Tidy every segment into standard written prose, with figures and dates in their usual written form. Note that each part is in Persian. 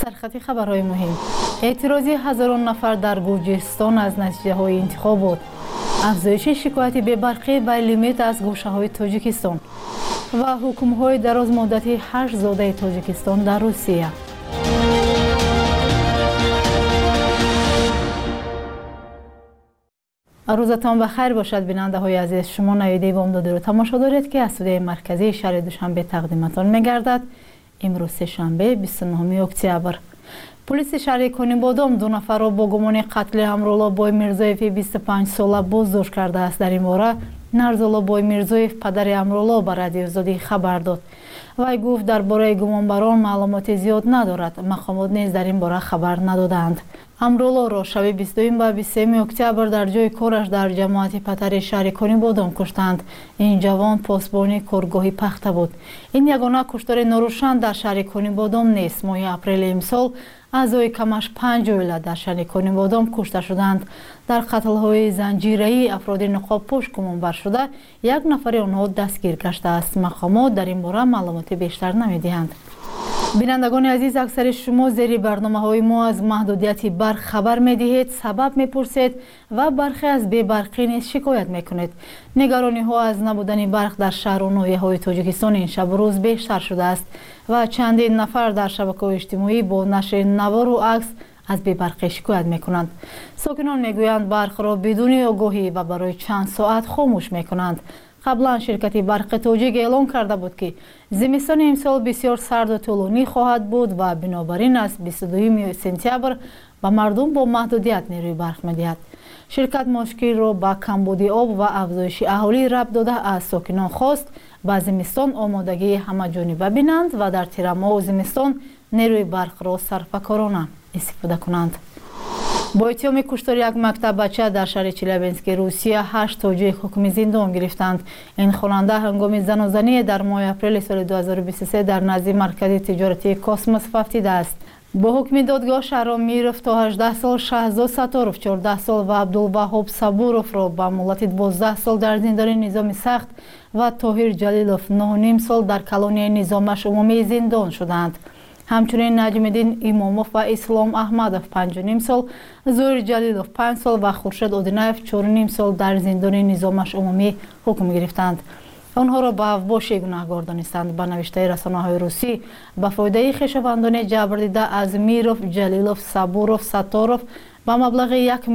سرخط خبرهای مهم. اعتراضی هزاران نفر در گرجستان از نتیجه های انتخابات. افزایش شکایت بی‌برقی و لیمیت از گوشه های تاجیکستان و حکم های دراز مدتی 8 زاده تاجیکستان در روسیه. روزتان بخیر باشد بیننده های عزیز. شما نویده بامداد رو تماشا دارید که از استودیوی مرکزی شهر دوشنبه تقدیمتان می‌گردد. امروز سه‌شنبه 29 اکتبر. پلیس شهر کنیبادام 2 نفر را با گمان قتل امرالله بای میرزایف 25 ساله بازداشت کرده است. در این باره نرزالله بای میرزایف پدر امرالله به رادیو زادی خبر داد. وی گفت درباره گمانبران معلومات زیاد ندارد. مقامات نیز در این باره خبر ندادند. امرالله را شب 22 و 23 اکتبر در جای کارش در جماعت پتر شهر کنیبادام کشتند. این جوان پاسبانی کارگاهی پخته بود. این یگانه کشتار ناروشن در شهر کنیبادام نیست. ماه اپریل امسال اعضای کمش 5 عائله در شهر کنیبادام کشته شدند. در قتل‌های زنجیره‌ای افراد نقاب‌پوش گمانبر شده 1 نفر آنها دستگیر گشته است. مقامات در این باره معلومات بیشتر نمی‌دهند. بینندگان عزیز، اکثر شما زیر برنامه‌های ما از محدودیت برق خبر می‌دهید، سبب می‌پرسید و برخی از بی‌برقی نیز شکایت می‌کنید. نگرانی‌ها از نبودن برق در شهر و ناحیه‌های تاجیکستان این شب و روز بیشتر شده است و چندین نفر در شبکه‌های اجتماعی با نشر نوار و عکس از بی‌برقی شکایت می‌کنند. ساکنان می‌گویند برق را بدون آگاهی و برای چند ساعت خاموش می‌کنند. قبلا شرکت برق تاجیک اعلام کرده بود که زمستان امسال بسیار سرد و طولانی خواهد بود و بنابراین از 22 سپتامبر به مردم با محدودیت نیروی برق می‌دهد. شرکت مشکل را با کمبودی آب و افزایش اهالی ربط داده از ساکنان خواست با زمستان آمادگی همه جانبه بینند و در تیر ماه زمستان نیروی برق را سرفکارانه استفاده کنند. با اتهام کشتار 1 مکتب بچه در شهر چلیابینسک روسیه 8 تاجیک حکم زندان گرفتند. این خواننده هنگام زنازنی در ماه اپریل سال 2023 در نزد مرکز تجارتی کاسموس ففتیده است. با حکم دادگاه شهرام میرف تا 18 سال، شهزاد ستاروف 14 سال و عبدالوهاب صبوروف را به مهلت 12 سال در زندان نظام سخت و طاهر جلیلوف 9.5 سال در کلونی نظامش عمومی زندان شدند. همچنین نجم‌الدین اماموف و اسلام احمدوف 5.5 سال، زهیر جلیلوف 5 سال و خورشید اودینایف 4.5 سال در زندان نظامش عمومی حکم گرفتند. آنها را به اوباشی گناهکار دانستند. به نوشته رسانه‌های روسی به فایده خویشاوندان جبر دیده از میروف، جلیلوف، صبوروف، ستاروف به مبلغ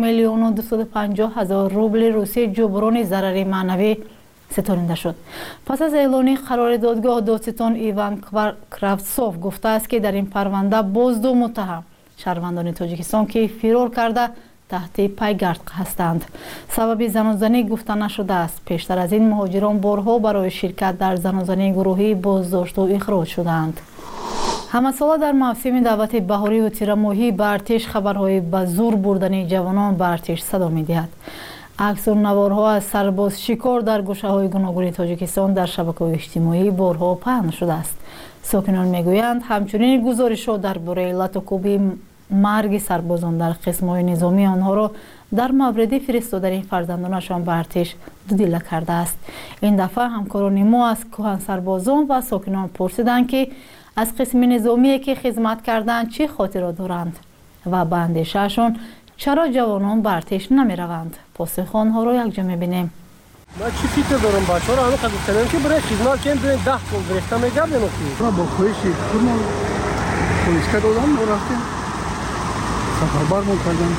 1,250,000 روبل روسی جبران ضرر معنوی ستانیده شد. پس از اعلان قرار دادگاه، دادستان ایوان کرافتسوف گفته است که در این پرونده باز 2 متهم شهروندان تاجیکستان که فرار کرده تحت پیگرد هستند. سبب زنازنی گفته نشده است. پیشتر از این مهاجران بارها برای شرکت در زنازنی گروهی بازداشت و اخراج شدند. همه ساله در موسم دعوت بهاری و تیر ماهی به ارتش خبرهای به زور بردن جوانان به ارتش صدا می‌دهد. عکس و نوارها از سرباز شکار در گوشه‌های گوناگون تاجیکستان در شبکه‌های اجتماعی بارها پخش شده است. ساکنان میگویند همچنین گزارش‌ها درباره علت و کوبی مرگ سربازان در قسم‌های نظامی آنها را در مورد فرستادن فرزندانشان به ارتش دودیله کرده است. این دفعه همکاران ما از کهن سربازان و ساکنان پرسیدند که از قسم نظامی که خدمت کردند چه خاطرات دارند و به اندیشه‌شان چرا جوانان به ارتش نمی‌روند. پاسخ آنها را یکجا می‌بینیم. من چی فکر دارم بچه‌ها رو همه قبول کردن که برای خدمت کنیم، برای 10 سال گرفته می‌گردن ما با خواهشی ما پلیسکا دادم و رفتیم سفربرمون کردن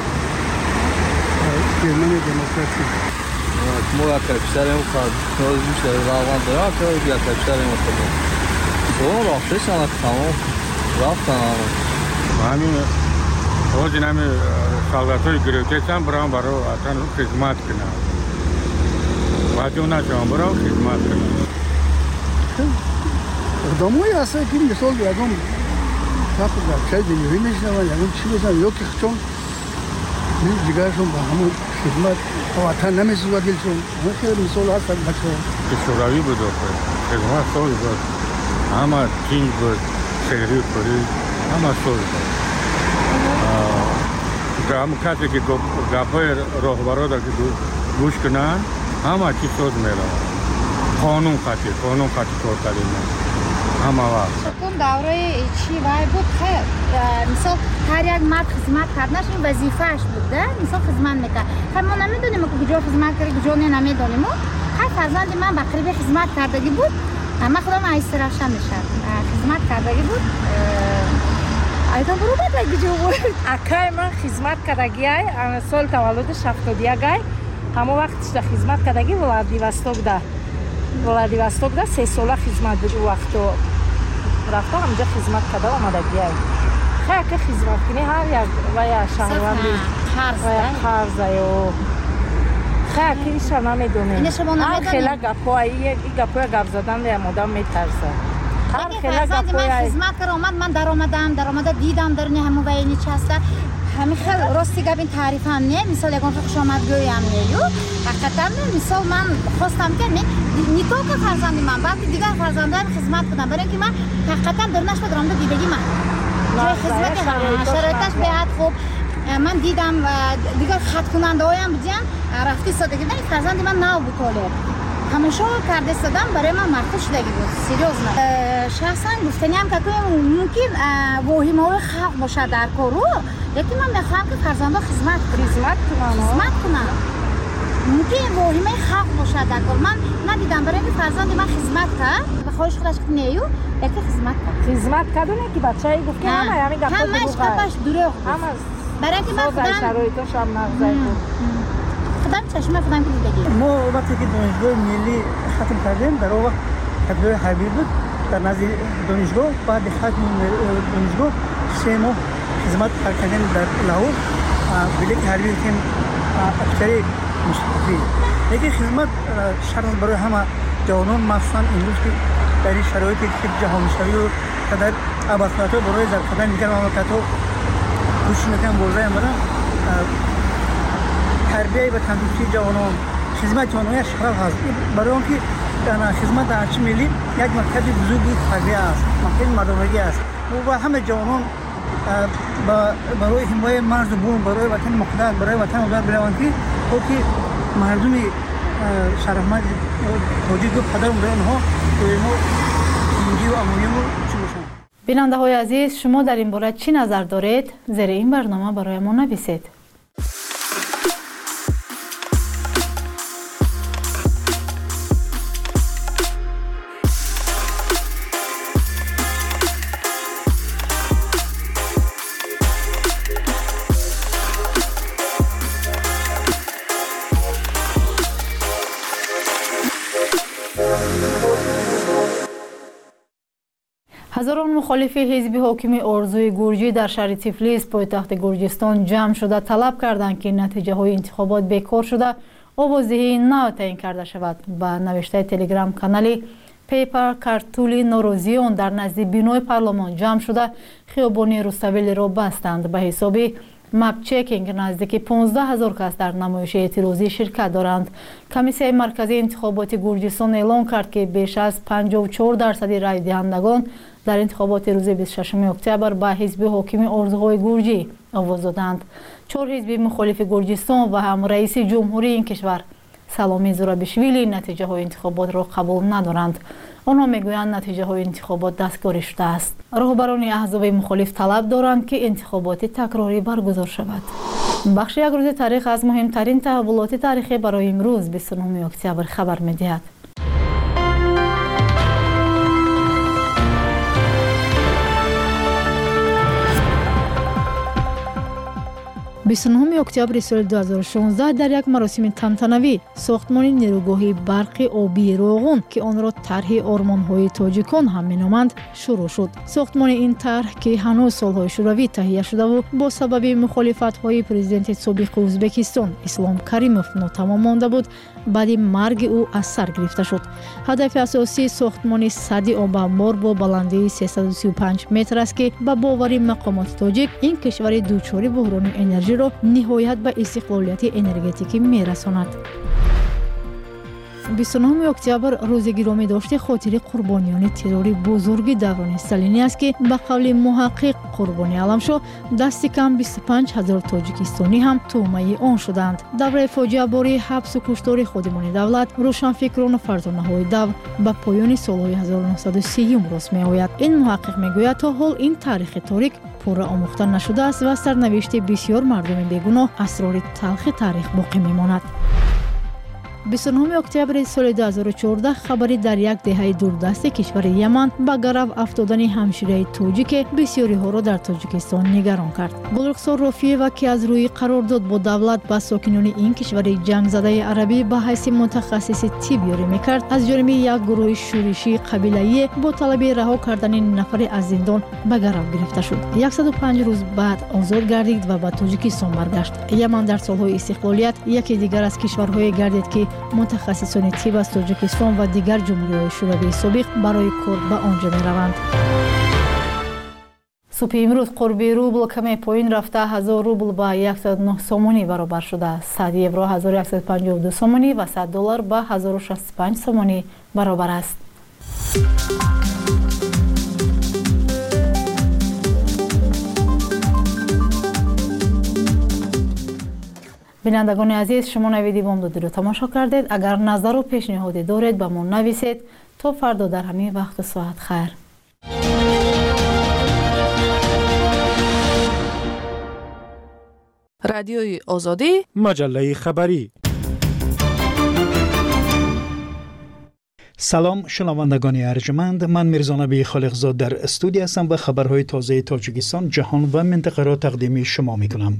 گرمانی دموکراسی. ما کشورمون خواهد نیاز بیشتر روان دارم که کشورمون خواهد اون رافتشان تمام رفتن همین روزی نمی سالاتوی گرفتم برام برای اتن خدمت کنم واجب نشم برام خدمت کنم. داموی هست که مثال بیادم تاخد چای دیگری میشنم یعنی چی بزنم یا که چون من جگرشون با همون خدمت وطن نمیسوزه دلشون. من خیلی مثال هستم بچه‌ها که شوروی بود خدمت سال بود همه تینج بود شهری پوری همه سال بود. همه کسی که گپای راهبرا را که گوش کنن همه چی سوز میرن. قانون خطی کار کردیم همه وقت. دوره چی وای بود خیر مثلا اگر یک مرد خدمت کردنش این وظیفه‌اش بوده مثلا خدمت میکنه خب ما نمیدونیم که کجا خدمت کرده کجا نمیدونیم هر فرزند من به قریب خدمت کردگی بود اما خودم ایست روشن میشه خدمت کردگی بود اینا برو بعد جو بود اکای من خدمت کردگی سال تولدش 71 همون وقتش در خدمت کردگی ولادیواستوک ده 3 ساله خدمت بود اون وقت رفته همجا خدمت کرده آمدگی خیلی که خدمت کنی هر یک و یا شهروندی و یا خرزه و خیلی که ایش را نمیدونیم خیلی گپای گپ زدن ده مادم میترسه فرزند من خدمت کرد آمد من در آمده دیدم در نه همون وینی چه هسته همین خیلی راستی گب این تعریف هم نه مثال یکان خوش آمدگوی هم نیو حقیقتا نه مثال من خواستم که نیتو که فرزندی من وقتی دیگر فرزندان خدمت کنم برای اینکه من حقیقتا در نشد درامده دیدگی من جای خدمت شرایطش به حد خوب من دیدم دیگر خط کننده هایم بودیم رفتی سادگی نه فرزندی من نو بود طالب همشو کرده صدام برای من مرخوش شدگی بود سیریوز نه شخصا گفتنی هم که ممکن واهمه خلق باشه در کارو لیکن من میخوام که فرزندا خدمت کنم ممکن واهمه خلق باشه در کار من ندیدم برای اینکه فرزند من خدمت کرد به خواهش خودش که نیو لیکن خدمت کردونه که بچه‌ای گفت که همین گپا همش دروغ برای اینکه من خودم شرایطش هم نقضای بود خودم چشمه خودم که دیدگی ما وقتی که دانشگاه ملی ختم کردیم در اون وقت کادر حربی بود در نزدیک دانشگاه بعد ختم دانشگاه 3 ماه خدمت کردیم در لاهور بلیک حربی تیم افسری مصطفی لیکن خدمت شرط برای همه جوانان مخصوصا امروز که در این شرایطی که جهانی شوی و قدر اباطات برای زرقدن دیگر مملکت‌ها کوشش میکنن بوده امروز تربیت و تندرستی جوانان خدمت جوانان شرف هست برای آنکه خدمت در ارتش ملی یک مرکز بزرگی تربیت است مرکز مردانگی است و همه جوانان برای حمایت مرز و بوم برای وطن مقدس برای وطن آزاد بروند که مردم شرفمند تاجیک و پدر برای آنها زندگی و امنیت چی باشند. بیننده های عزیز شما در این باره چی نظر دارید؟ زیر این برنامه برای ما نویسید. 1000 مخالف حزب حاکم آرزوی گرجی در شهر تیفلیس پایتخت گرجستان جمع شده طلب کردند که نتیجه های انتخابات بیکار شده آوازدهی نو تعیین کرده شود. با نوشته تلگرام کانال پیپر کارتولی نوروزیون در نزد بینای پارلمان جمع شده خیابانی روستاویلی را بستند. به حساب مپ چکینگ نزدیک 15000 کس در نمایش اعتراضی شرکت دارند. کمیسیون مرکزی انتخابات گرجستان اعلام کرد که بیش از 54% رای دهندگان در انتخابات روز 26 اکتبر به حزب حاکم آرزوهای گرجی آواز دادند. 4 حزب مخالف گرجستان و هم رئیس جمهوری این کشور سلامی زورابیشویلی نتیجه های انتخابات را قبول ندارند. آنها میگویند نتیجه های انتخابات دستکاری شده است. رهبران احزاب مخالف طلب دارند که انتخابات تکراری برگزار شود. بخش یک روز تاریخ از مهمترین تحولات تاریخی برای امروز 29 اکتبر خبر می‌دهد. 29 اکتبر سال 2016 در یک مراسم تنتنوی ساختمان نیروگاه برق آبی روغن که آن را طرح آرمان‌های تاجیکان هم می‌نامند شروع شد. ساختمان این طرح که هنوز سال‌های شوروی تهیه شده و با سبب مخالفت‌های پرزیدنت سابق ازبکستان اسلام کریموف ناتمام مانده بود، بعد مرگ او از سر گرفته شد. هدف اساسی ساختمان سد آب انبار با بلندی 335 متر است که به باور مقامات تاجیک این کشور دوچار بحران انرژی را نهایت به استقلالیت انرژتیکی می‌رساند. 29 اکتبر روز گرامی داشته خاطر قربانیان تروری بزرگ دوران استالینی است که به قول محقق قربانی علمشو دست کم 25000 تاجیکستانی هم تومه آن شدند. دوره فاجعه باری حبس و کشتار خادمان دولت روشنفکران و فرزانه‌های دور به پایان سالهای 1930 راست می‌آید. این محقق میگوید تا حال این تاریخ تاریک پورا آموخته نشده است و سرنوشت بسیار مردم بیگناه اسرار تلخ تاریخ باقی میماند. 29 اکتبر سال 2014 خبری در یک دهه دوردست کشور یمن به گرو افتادن همشیره تاجیک بسیاری ها را در تاجیکستان نگران کرد. بزرگسال رافییوا که از روی قرارداد با دولت با ساکنان این کشور جنگ زده عربی به حیث متخصص طب یاری میکرد، از جانب یک گروه شورشی قبیله‌ای با طلب رها کردن نفر از زندان به گرو گرفته شد. 105 روز بعد آزاد گردید و به تاجیکستان برگشت. یمن در سالهای استقلالیت یکی دیگر از کشورهای گردید که متخصصان طب از تاجیکستان و دیگر جمهوری‌های شوروی سابق برای کار به آنجا می‌روند. صبح امروز قرب روبل کمی پایین رفته 1000 روبل به 109 سومانی برابر شده. 100 یورو 1152 سومانی و 100 دلار به 1065 سومانی برابر است. بینندگان عزیز، شما نویدی بامدادی رو تماشا کردید. اگر نظر و پیشنهادی دارید به ما نویسید. تا فردا در همین وقت ساعت خیر. رادیوی آزادی، مجله خبری. سلام شنوندگان ارجمند، من میرزا نبی خالقزاد در استودیو هستم و خبرهای تازه تاجیکستان، جهان و منطقه را تقدیم شما میکنم.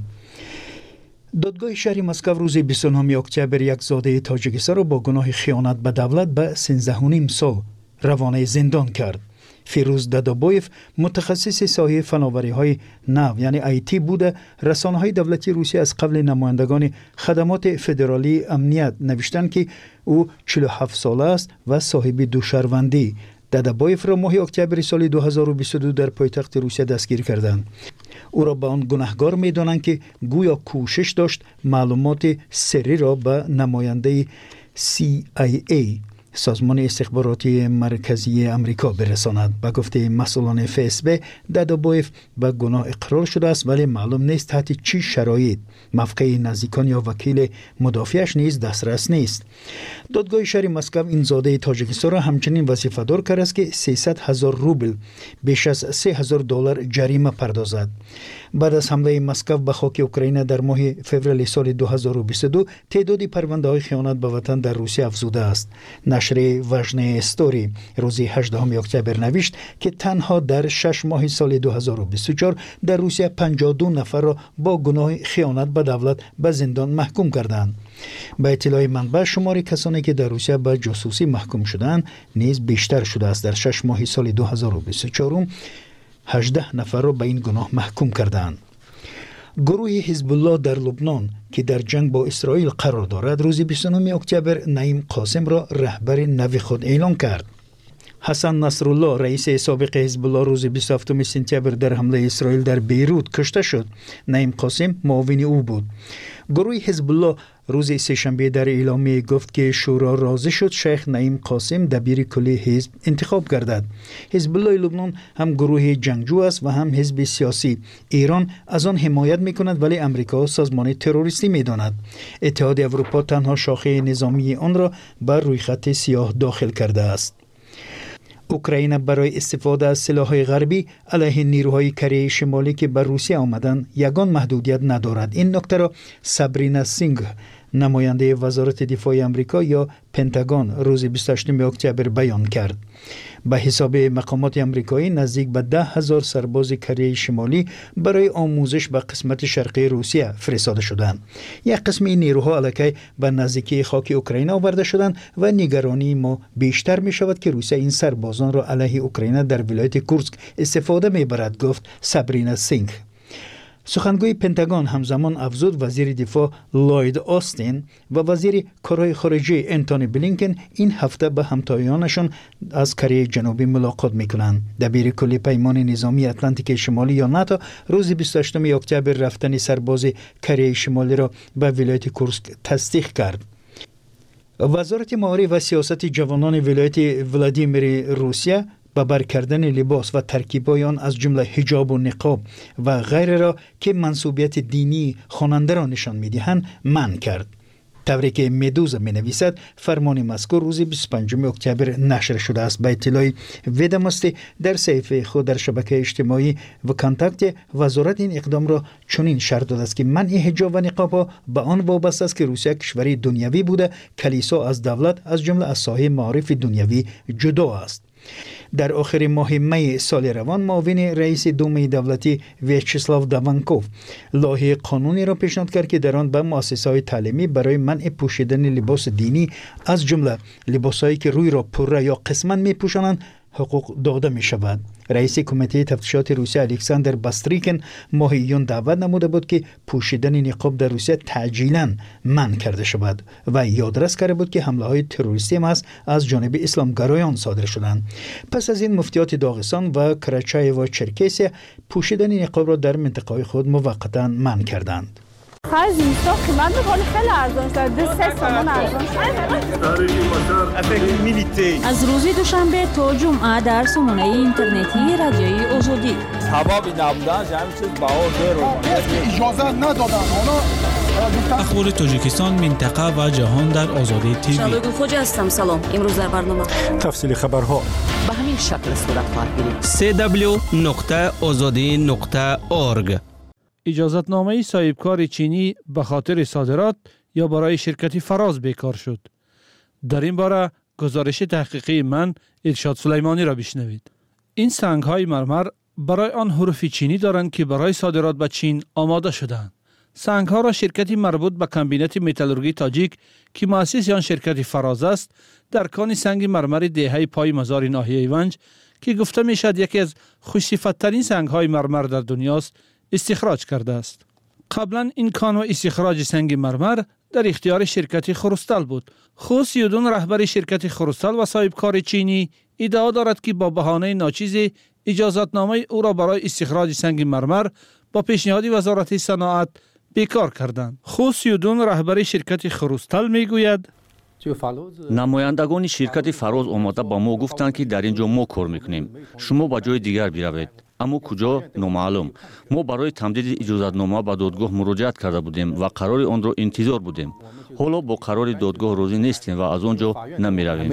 دادگاه شهر مسکو روز 29 اکتبر یک زاده تاجیکستان را با گناه خیانت به دولت به 13.5 سال روانه زندان کرد. فیروز دادابویف متخصص ساحه فناوری‌های نو یعنی آیتی بوده. رسانه‌های دولتی روسیه از قبل نمایندگان خدمات فدرالی امنیت نوشتند که او 47 ساله است و صاحب دو شهروندی. دادابویف را ماه اکتبر سال 2022 در پایتخت روسیه دستگیر کردند. او را به آن گناهکار می‌دانند که گویا کوشش داشت معلومات سری را به نماینده CIA سازمان استخباراتی مرکزی امریکا برساند. به گفته مسئولان FSB، دادابویف به گناه اقرار شده است، ولی معلوم نیست تحت چه شرایط. موقع نزدیکان یا وکیل مدافعش نیز دسترس نیست. دادگاه شهر مسکو این زاده تاجیکستان را همچنین وظیفه‌دار کرده است که 300,000 روبل بیش از 3000 دلار جریمه پردازد. بعد از حمله مسکو به خاک اوکراین در ماه فوریه سال 2022 تعداد پرونده‌های خیانت به وطن در روسیه افزوده است. نشر وژن استوری روز 18 اکتبر نوشت که تنها در 6 ماه سال 2024 در روسیه 52 نفر را با گناه خیانت به دولت به زندان محکوم کردند. به اطلاع منبع، شمار کسانی که در روسیه به جاسوسی محکوم شدند نیز بیشتر شده است. در 6 ماه سال 2024 18 نفر را به این گناه محکوم کردند. گروه حزب الله در لبنان که در جنگ با اسرائیل قرار دارد روز 29 اکتبر نعیم قاسم را رهبر نو خود اعلام کرد. حسن نصرالله رئیس سابق حزب الله روز 27 سپتامبر در حمله اسرائیل در بیروت کشته شد. نعیم قاسم معاون او بود. گروه حزب الله روز سه‌شنبه در اعلامیه گفت که شورا راضی شد شیخ نعیم قاسم دبیر کلی حزب انتخاب گردد. حزب الله لبنان هم گروه جنگجو است و هم حزب سیاسی. ایران از آن حمایت می‌کند ولی امریکا سازمان تروریستی می‌داند. اتحاد اروپا تنها شاخه نظامی آن را بر روی خط سیاه داخل کرده است. اوکراین برای استفاده از سلاح‌های غربی علیه نیروهای کره شمالی که بر روسیه آمدند یگان محدودیت ندارد. این نکته را سابرینا سینگ، نماینده وزارت دفاع آمریکا یا پنتاگون، روز 28 اکتبر بیان کرد. به حساب مقامات آمریکایی نزدیک به 10,000 سرباز کره شمالی برای آموزش به قسمت شرقی روسیه فرستاده شدند. یک قسم این نیروها الکی به نزدیکی خاک اوکراین آورده شدند و نگرانی ما بیشتر می شود که روسیه این سربازان را علیه اوکراین در ولایت کورسک استفاده می برد، گفت سابرینا سینگ. سخنگوی پنتاگون همزمان افزود وزیر دفاع لوید آستین و وزیر کارهای خارجه انتونی بلینکن این هفته به همتایانشان از کره جنوبی ملاقات میکنند. دبیر کلی پیمان نظامی اتلانتیک شمالی یا ناتو روز 28 اکتبر رفتن سرباز کره شمالی را به ولایت کورسک تصدیق کرد. وزارت مهاری و سیاست جوانان ولایت ولادیمیر روسیه به بر کردن لباس و ترکیب‌های آن از جمله حجاب و نقاب و غیره را که منسوبیت دینی خواننده را نشان می‌دهند منع کرد. طوری که مدوزا می‌نویسد فرمان مذکور روز 25 اکتبر نشر شده است. به اطلاع ویداماستی در صفحه خود در شبکه اجتماعی و کانتاکت وزارت این اقدام را چنین شرط داده است که منع حجاب و نقاب‌ها به آن وابسته است که روسیه کشوری دنیوی بوده، کلیسا از دولت از جمله از ساحه معارف دنیوی جدا است. در آخر ماه می سال روان معاون رئیس دومه دولتی ویاچسلاو داونکوف لایحه قانونی را پیشنهاد کرد که در آن به مؤسسه‌های تعلیمی برای منع پوشیدن لباس دینی از جمله لباسایی که روی را پوره یا قسما می‌پوشانند حقوق داده می شود. رئیس کمیته تفتیشات روسیه الکساندر باستریکن ماه ایون دعوت نموده بود که پوشیدن نقاب در روسیه تعجیلاً منع کرده شود و یادرس کرده بود که حمله های تروریستی محض از جانب اسلامگرایان صادر شدند. پس از این مفتیات داغستان و کراچای و چرکسیه پوشیدن نقاب را در منطقه خود موقتا منع کردند. خیلی زیستا قیمت میکنه خیلی ارزان شد 3 سامان ارزان شد. از روز دوشنبه تا جمعه در سامانه اینترنتی رادیوی آزادی سبب نبودن همین چیز باور اجازه ندادن اخبار تاجیکستان، منطقه و جهان در آزادی تیوی. شباب خوش هستم. سلام. امروز در برنامه تفصیل خبرها به همین شکل صورت خواهد گرفت. www.azadi.org. اجازتنامه صاحبکار چینی به خاطر صادرات یا برای شرکت فراز بیکار شد. در این باره گزارش تحقیقی من ارشاد سلیمانی را بشنوید. این سنگ‌های مرمر برای آن حروف چینی دارند که برای صادرات به چین آماده شدند. سنگ‌ها را شرکتی مربوط به کمبینت متالورژی تاجیک که مؤسس آن شرکت فراز است در کان سنگ مرمر دهه پای مزار ناحیه ونج که گفته میشد یکی از خوش‌صفت‌ترین سنگ‌های مرمر در دنیاست استخراج کرده است. قبلا این کان و استخراج سنگ مرمر در اختیار شرکت خروستال بود. خو سیودون رهبر شرکت خروستال و صاحبکار چینی ادعا دارد که با بهانه ناچیز اجازتنامه او را برای استخراج سنگ مرمر با پیشنهاد وزارت صنعت بیکار کردند. خو سیودون رهبر شرکت خروستال میگوید намояндагони ширкати фароз омода ба мо гуфтанд ки дар ин ҷо мо кор мекунем, шумо ба ҷои дигар биравед, аммо куҷо номаълум. мо барои тамдиди иҷозатнома ба додгоҳ муроҷиат карда будем ва қарори онро интизор будем. ҳоло бо қарори додгоҳ розӣ нестем ва аз он ҷо намеравем.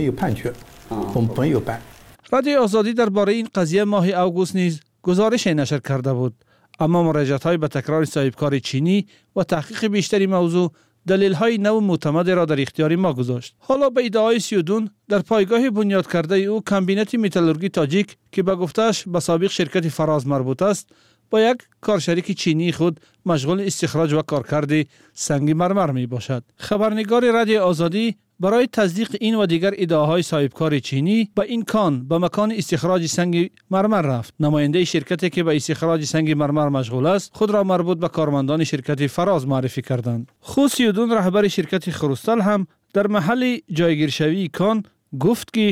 رادیو آزادی درباره این قضیه ماه اوگوست نیز گزارش نشر کرده بود، اما مراجعت‌های به تکرار صاحبکار چینی و تحقیق بیشتری موضوع دلیل‌های نو معتمد را در اختیار ما گذاشت. حالا به ادعای سیودون در پایگاه بنیاد کرده او کمبینت متالورژی تاجیک که به گفتش به سابق شرکت فراز مربوط است با یک کارشریک چینی خود مشغول استخراج و کارکرد سنگ مرمر می باشد. خبرنگار رادیو آزادی برای تصدیق این و دیگر ادعاهای صاحبکار چینی به این کان به مکان استخراج سنگ مرمر رفت. نماینده شرکتی که به استخراج سنگ مرمر مشغول است خود را مربوط به کارمندان شرکت فراز معرفی کردند. خو سیودون رهبر شرکت خروستال هم در محل جایگیرشوی کان گفت که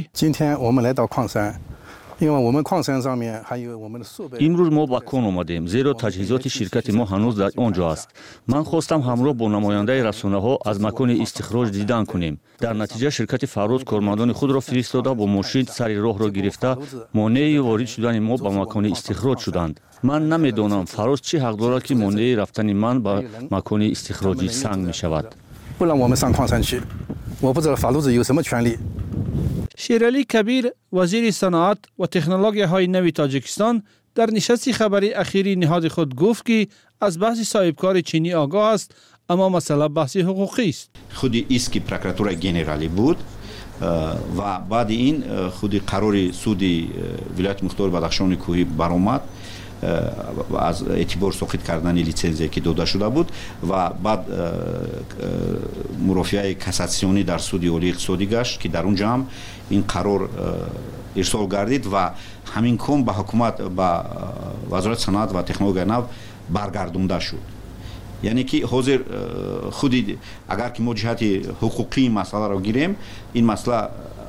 имрӯз мо ба кон омадем, зеро таҷҳизоти ширкати мо ҳанӯз дар он ҷо аст. Ман хостам ҳамроҳ бо намояндаи расонаҳо аз макони истихроҷ дидан кунем. Дар натиҷа ширкати фароз кормандони худро фиристода бо мошин сари роҳро гирифта монеи ворид шудани мо ба макони истихроҷ шуданд. Ман намедонам фароз чӣ ҳақ дорад ки монеи рафтани ман ба макони истихроҷи санг мешавад. شیرعلی کبیر وزیر صنعت و تکنولوژی‌های نوی تاجیکستان در نشست خبری اخیری نهاد خود گفت که از بحث صاحبکار چینی آگاه است، اما مسئله بحث حقوقی است. خود ایسکی پروکراتور گنرالی بود و بعد این خود قرار سود ولایت مختار بدخشان کوهی برآمد و از اعتبار ساقط کردن لیسنزی که داده شده بود و بعد مرافعه کاساسیونی در سود عالی اقتصادی گشت که در اونجا هم این قرار ارسال گردید و همین کم به حکومت به وزارت صنعت و تکنولوژی نو برگردونده شد. یعنی که حاضر خودی اگر که ما جهت حقوقی مسئله را گیریم این مسئله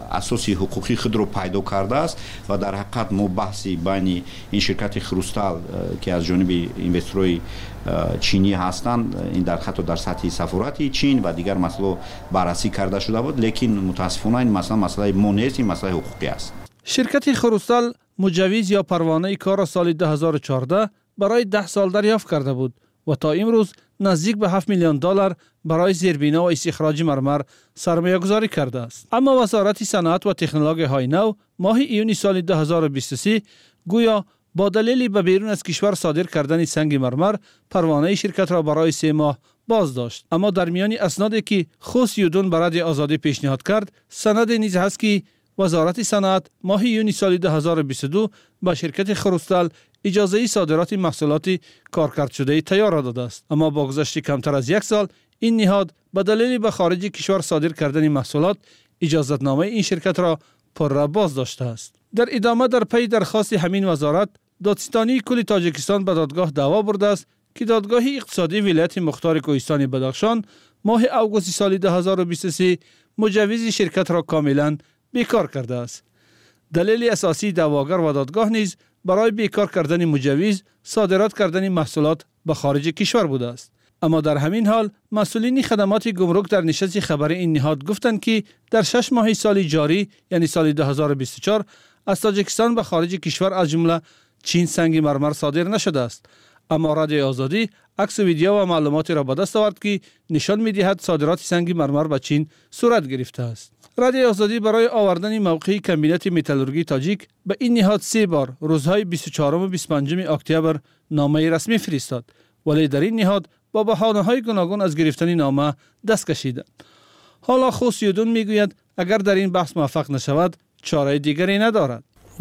اساسی حقوقی خود رو پیدا کرده است و در حقیقت ما بحثی بین این شرکت خروستال که از جانب اینوستورهای چینی هستند این در حتی در سطح سفارت چین و دیگر مسئله بررسی کرده شده بود، لیکن متاسفانه این مسئله ما نیست، این مسئله حقوقی است. شرکت خروستال مجوز یا پروانه کار سال 2014 برای 10 سال دریافت کرده بود و تا امروز نزدیک به 7 میلیون دلار برای زیربنا و استخراج مرمر سرمایه گذاری کرده است. اما وزارت صنعت و تکنولوژی های نو ماه ایونی سال 2023 گویا با دلیل به بیرون از کشور صادر کردن سنگ مرمر پروانه شرکت را برای 3 ماه باز داشت. اما در میان اسنادی که خوس یودون برای آزادی پیشنهاد کرد، سند نیز هست که وزارت صنعت ماه یونی سال 2022 به شرکت خروستال اجازه صادرات محصولات کارکرد شده تیار داده است. اما با گذشت کمتر از 1 سال این نهاد به دلیل به خارج کشور صادر کردن محصولات اجازتنامه این شرکت را پرره باز داشته است. در ادامه در پی درخواست همین وزارت دادستانی کل تاجیکستان به دادگاه دعوا برده است که دادگاه اقتصادی ولایت مختار کوهستان بدخشان ماه اوگوست سال 2023 مجوز شرکت را کاملا بیکار کرده است. دلیل اساسی دعواگر و دادگاه نیز برای بیکار کردن مجوز صادرات کردن محصولات به خارج کشور بوده است. اما در همین حال مسئولین خدمات گمرک در نشست خبری این نهاد گفتند که در 6 ماه سال جاری یعنی سال 2024 از تاجیکستان به خارج کشور از جمله چین سنگ مرمر صادر نشده است. اما رادیوی آزادی عکس ویدیو و معلوماتی را به دست آورد که نشان می‌دهد صادرات سنگ مرمر به چین صورت گرفته است. رادیوی آزادی برای آوردن موقع کابینت متالورژی تاجیک به این نهاد 3 بار روزهای 24 و 25 اکتبر نامه رسمی فرستاد، ولی در این نهاد با بهانه‌های گوناگون از گرفتن نامه دست کشیدند. حالا خوس یودون میگوید اگر در این بحث موفق نشود چاره دیگری ندارد.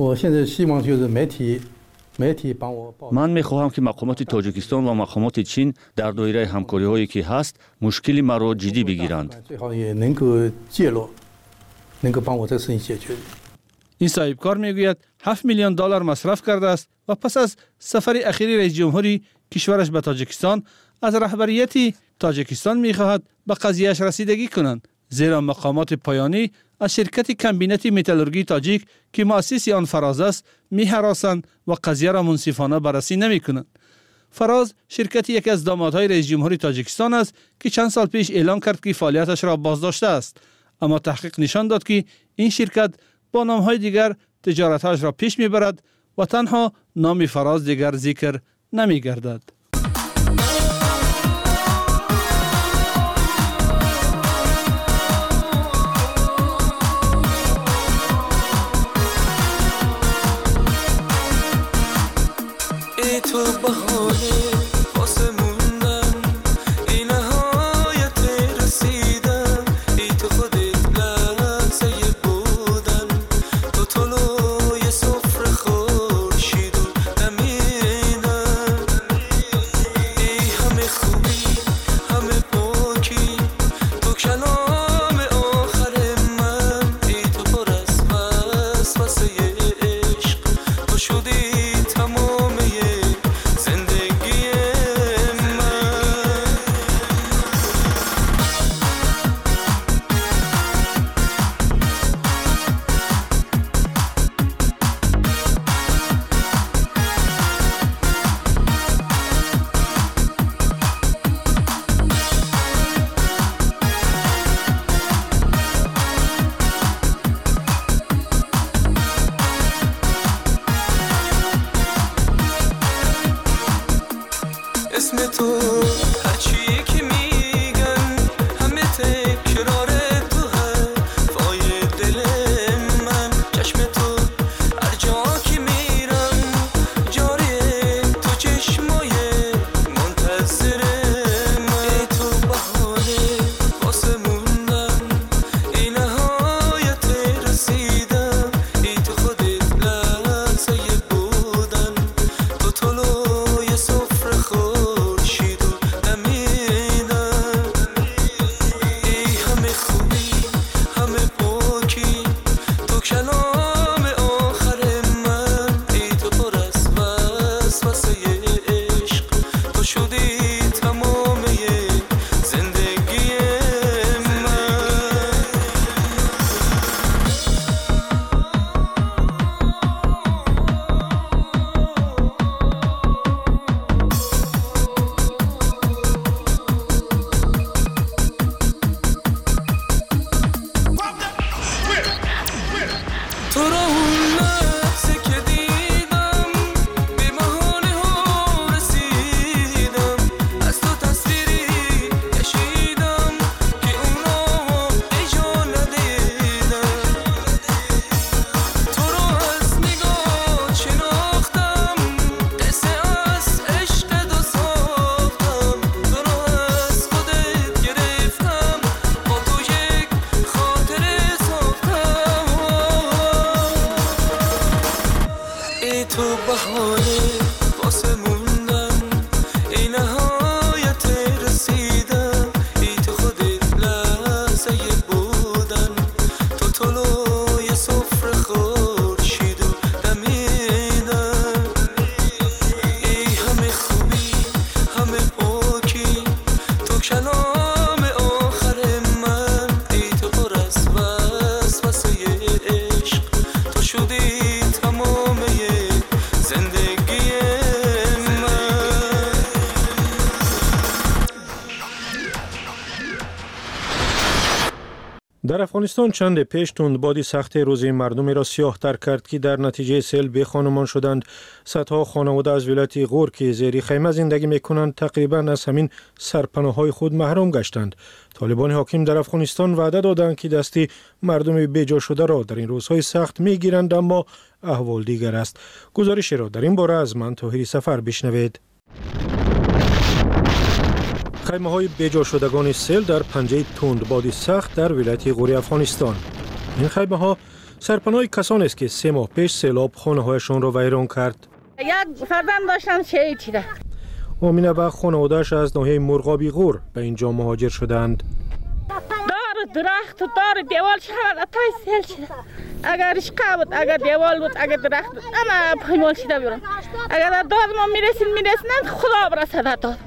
من می‌خواهم که مقامات تاجیکستان و مقامات چین در دایره همکاری‌هایی که هست مشکل مرا جدی بگیرند. این صاحبکار میگوید 7 میلیون دلار مصرف کرده است و پس از سفر اخیر رئیس جمهوری کشورش به تاجیکستان از رهبریت تاجیکستان می‌خواهد به قضیه‌اش رسیدگی کنند، زیرا مقامات پایانی از شرکت کابینت متالورژی تاجیک که مؤسس آن فراز است می‌هراسند و قضیه را منصفانه بررسی نمی‌کنند. فراز شرکت یکی از دامادهای رئیس جمهوری تاجیکستان است که چند سال پیش اعلام کرد که فعالیتش را بازداشته است، اما تحقیق نشان داد که این شرکت با نام‌های دیگر تجارتش را پیش می‌برد و تنها نام فراز دیگر ذکر نمی‌گردد. در افغانستان چند پیش تندبادی سخت روزی مردمی را سیاه‌تر کرد که در نتیجه سیل بی خانمان شدند. صدها خانواده از ولایت غور که زیر خیمه زندگی می‌کنند تقریباً از همین سرپناه‌های خود محروم گشتند. طالبان حاکم در افغانستان وعده دادند که دستی مردم بیجا شده را در این روزهای سخت می‌گیرند، اما احوال دیگر است. گزارشی را در این باره از من طاهری سفر بشنوید. خیمه های بیجا شدگان سیل در پنجه تندبادی سخت در ولایت غوری افغانستان. این خیمه ها سرپناه کسانی است که 3 ماه پیش سیلاب خانه هایشان را ویران کرد. یک فرزند داشتم شهید شده. آمینه و خانواده‌اش از ناحیه مرغابی غور به اینجا مهاجر شدند. دار درخت و دار دیوال شهر اتای سیل شده. اگر اشقا بود، اگر دیوال بود، اگر درخت بود، اما پایمال شده بیرون. اگر داد ما میرسیند خدا برسد داد.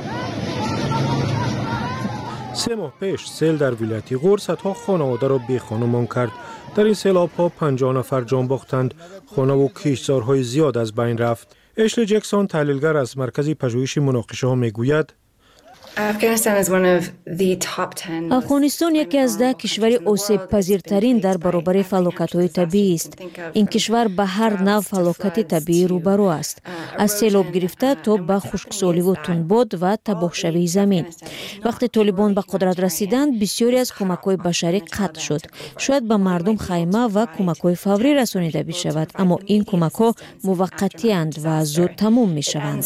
3 ماه پیش سیل در ولایت غور صدها خانواده را بی خانمان کرد. در این سیلاب ها 50 نفر جان باختند. خانه و کشتزارهای زیاد از بین رفت. اشلی جکسون تحلیلگر از مرکز پژوهش مناقشه ها میگوید افغانستان یکی از 10 کشور آسیب پذیرترین در برابر فلاکت‌های طبیعی است. این کشور به هر نوع فلاکت طبیعی روبرو است، از سیلاب گرفته تا به خشکسالی و تندباد و تباهشوی زمین. وقتی طالبان به قدرت رسیدند بسیاری از کمک‌های بشری قطع شد. شاید به مردم خیمه و کمک‌های فوری رسانیده بشود، اما این کمک‌ها موقتی اند و زود تمام می‌شوند.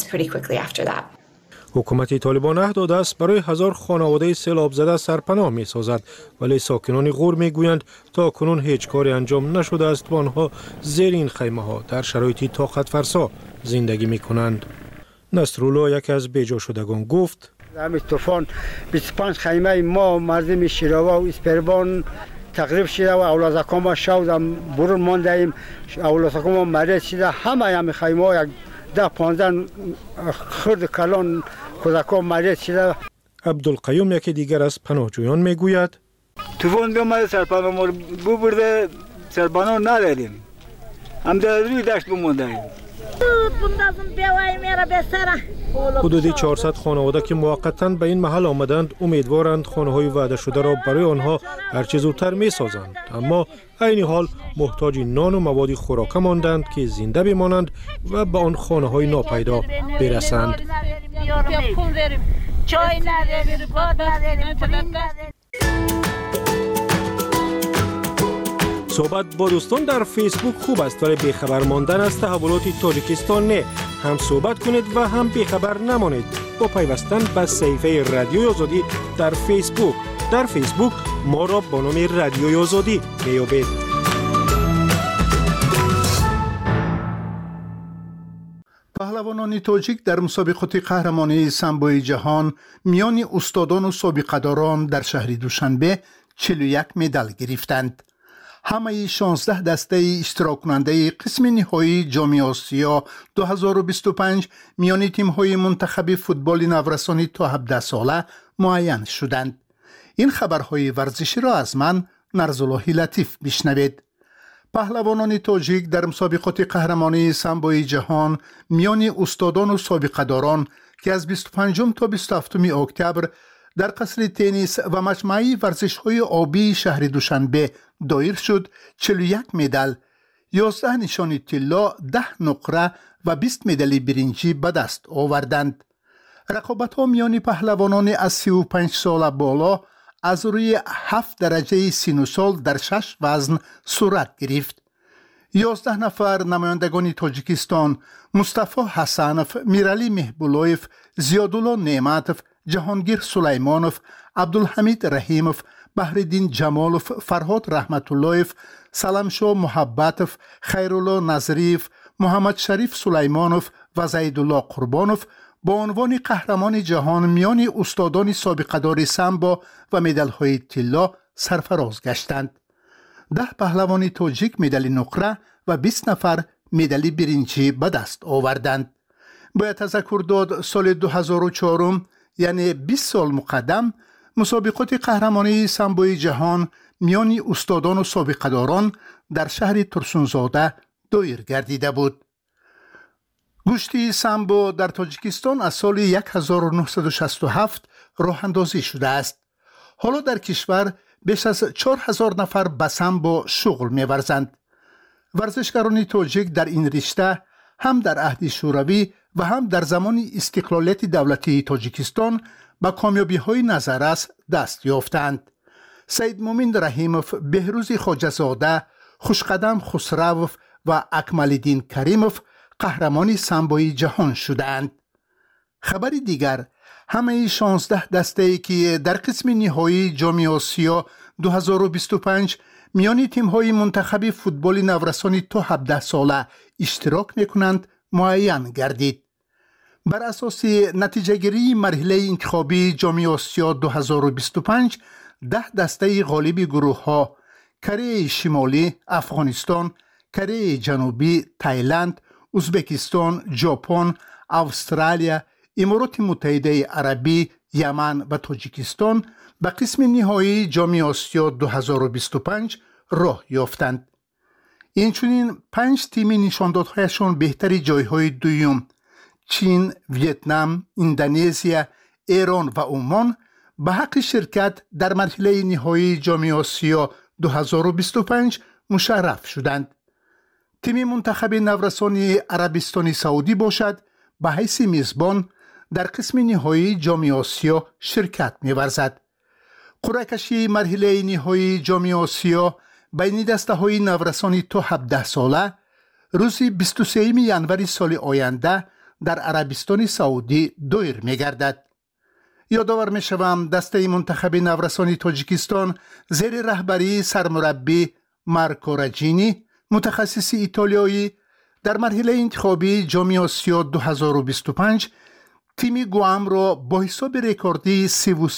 حکومت طالبان عهد داده است برای 1000 خانواده سیلاب زده سرپناه می سازد، ولی ساکنان غور می گویند تا کنون هیچ کاری انجام نشده است و آنها زیر این خیمه ها در شرایطی طاقت فرسا زندگی می کنند. نصرالله یکی از بیجا شدگان گفت همین طوفان 25 خیمه ما مردم شیراوا و اسپربان تقریب شده و اولادکان ما شودم برون مانده ایم، اولادکان ما مریض شده. همه خیمه ها یک 10-15 خرد کلان کودکان مریض شده. عبدالقیوم یکی دیگر از پناهجویان میگوید طوفان بیامده سرپناه ما ببرده، سرپناه نداریم، هم در روی دشت بمانده ایم. حدود 400 خانواده که موقتاً به این محل آمدند امیدوارند خانه‌های وعده شده را برای آنها هرچه زودتر می‌سازند، اما عین حال محتاج نان و مواد خوراکه ماندند که زنده بمانند و به آن خانه‌های ناپیدا برسند. صحبت با دوستان در فیسبوک خوب است، ولی بیخبر ماندن از تحولات تاجیکستان نه. هم صحبت کنید و هم بیخبر نمانید با پیوستن به صفحه رادیوی آزادی در فیسبوک. در فیسبوک ما را با نام رادیوی آزادی میابید. پهلوانان تاجیک در مسابقات قهرمانی سامبوی جهان میان استادان و سابقه‌داران در شهر دوشنبه 41 مدال گرفتند. همه 16 دسته اشتراک کننده قسم نهایی جام آسیا 2025 میان تیم‌های منتخب فوتبال نورسانی تا 17 ساله معین شدند. این خبرهای ورزشی را از من نرزالله لطیف بشنوید. پهلوانان تاجیک در مسابقات قهرمانی سامبوی جهان میان استادان و سابقه‌داران که از 25 تا 27 اکتبر در قصر تنیس و مجمع ورزش‌های آبی شهر دوشنبه دایر شد 41 مدال، 11 نشان طلا، 10 نقره و 20 مدال برنجی به دست آوردند. رقابت‌ها میان پهلوانان از 35 سال بالا از روی 7 درجه سن و سال در 6 وزن صورت گرفت. 11 نفر نمایندگان تاجیکستان مصطفی حسنوف، میرعلی محبولویف، زیادالله نعمتوف، جهانگیر سلیمانوف، عبدالحمید رحیموف، بحرالدین جمالوف، فرهاد رحمتاللهیف، سلامشاه محبتوف، خیرالله نظریف، محمد شریف سلیمانوف و زیدالله قربانوف با عنوان قهرمان جهان میان استادان سابقه‌دار سامبو و مدال‌های طلا سرفراز گشتند. 10 پهلوان تاجیک مدال نقره و 20 نفر مدال برنجی به دست آوردند. باید تذکر داد سال 2004 یعنی 20 سال مقدم مسابقات قهرمانی سامبوی جهان میان استادان و سابقه‌داران در شهر ترسونزاده دایر گردیده بود. گشتی سامبو در تاجیکستان از سال 1967 راه اندازی شده است. حالا در کشور بیش از 4000 نفر به سمبو شغل می‌ورزند. ورزشکاران تاجیک در این رشته هم در عهد شوروی و هم در زمان استقلالیت دولتی تاجیکستان به کامیابی‌های نظررس دست یافتند. سید مومن رحیموف، بهروز خواجه‌زاده، خوشقدم خسروف و اکمال‌الدین کریموف قهرمان سامبوی جهان شدند. خبر دیگر، همه 16 دسته‌ای که در قسم نهایی جام آسیا 2025 میان تیم‌های منتخب فوتبال نورسان تا 17 ساله اشتراک می‌کنند معین گردید. بر اساس نتیجه‌گیری مرحله انتخابی جام آسیا 2025 ده دسته غالب گروه‌ها کره شمالی، افغانستان، کره جنوبی، تایلند، ازبکستان، ژاپن، استرالیا، امارات متحده عربی، یمن و تاجیکستان به قسم نهایی جام آسیا 2025 راه یافتند. اینچنین 5 تیم نشاندادهایشان بهتری جایهای دوم چین، ویتنام، اندونزیا، ایران و عمان به حق شرکت در مرحله نهایی جام آسیا 2025 مشرف شدند. تیم منتخب نورسان عربستان سعودی باشد به حیث میزبان در قسم نهایی جام آسیا شرکت می‌ورزد. قرعه کشی مرحله نهایی جام آسیا بین دسته‌های نورسان تا 17 ساله روز 23 ژانویه سال آینده در عربستان سعودی دایر می‌گردد. یادآور می‌شوم دسته منتخب نورسان تاجیکستان زیر رهبری سرمربی مارکو راجینی متخصص ایتالیایی در مرحله انتخابی جام آسیا 2025 تیم گوام را با حساب رکوردی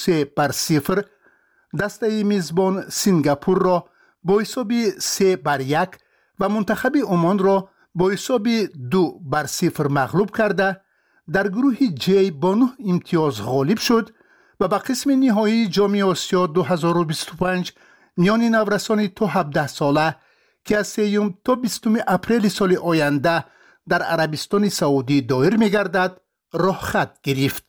33-0، دسته میزبان سنگاپور را با حساب 3-1 و منتخب عمان را با حساب 2-0 مغلوب کرده در گروه جی با 9 امتیاز غالب شد و به قسم نهایی جام آسیا 2025 میان نورسان تا 17 ساله که از 3 تا 20 اپریل سال آینده در عربستان سعودی دایر می‌گردد راه خط گرفت.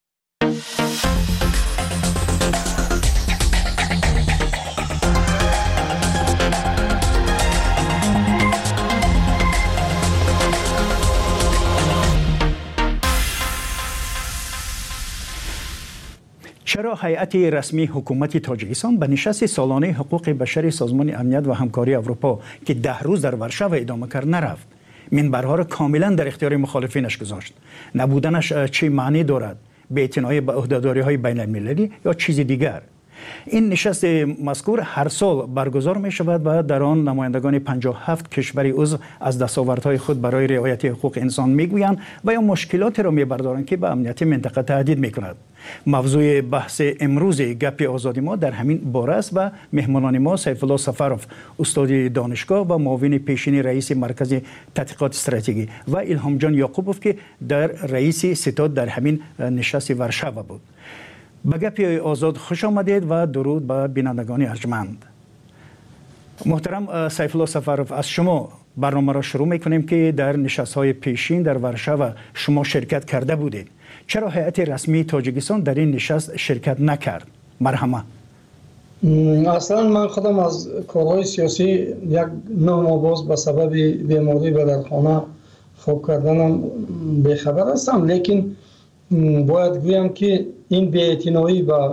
چرا هیئت رسمی حکومت تاجیکستان به نشست سالانه حقوق بشر سازمان امنیت و همکاری اروپا که 10 روز در ورشو ادامه کرد نرفت؟ منبرها را کاملا در اختیار مخالفینش گذاشت. نبودنش چه معنی دارد؟ بی‌اعتنایی به عهده‌داری‌های بین‌المللی یا چیز دیگر؟ این نشست مذکور هر سال برگزار می شود و در آن نمایندگان 57 کشور عضو از دستاوردهای خود برای رعایت حقوق انسان میگویند و یا مشکلاتی را میبردارند که به امنیت منطقه تهدید میکند. موضوع بحث امروز گپ آزادی ما در همین باره است و مهمانان ما سیف الله سفروف، استاد دانشگاه و معاون پیشین رئیس مرکز تحقیقات استراتژی و الهام جان یعقوبوف که در رئیس ستاد در همین نشست ورشو بود. به گپ آزاد خوش آمدید و درود به بینندگان ارجمند. محترم سیف الله سفروف، از شما برنامه را شروع میکنیم که در نشست‌های پیشین در ورشو شما شرکت کرده بودید. چرا هیئت رسمی تاجیکستان در این نشست شرکت نکرد؟ مرحمه. اصلا من خودم از کارهای سیاسی یک 9 ماه باز به سبب بیماری و در خانه خواب کردنم بیخبر هستم، لیکن باید گویم که این بی‌اعتنایی به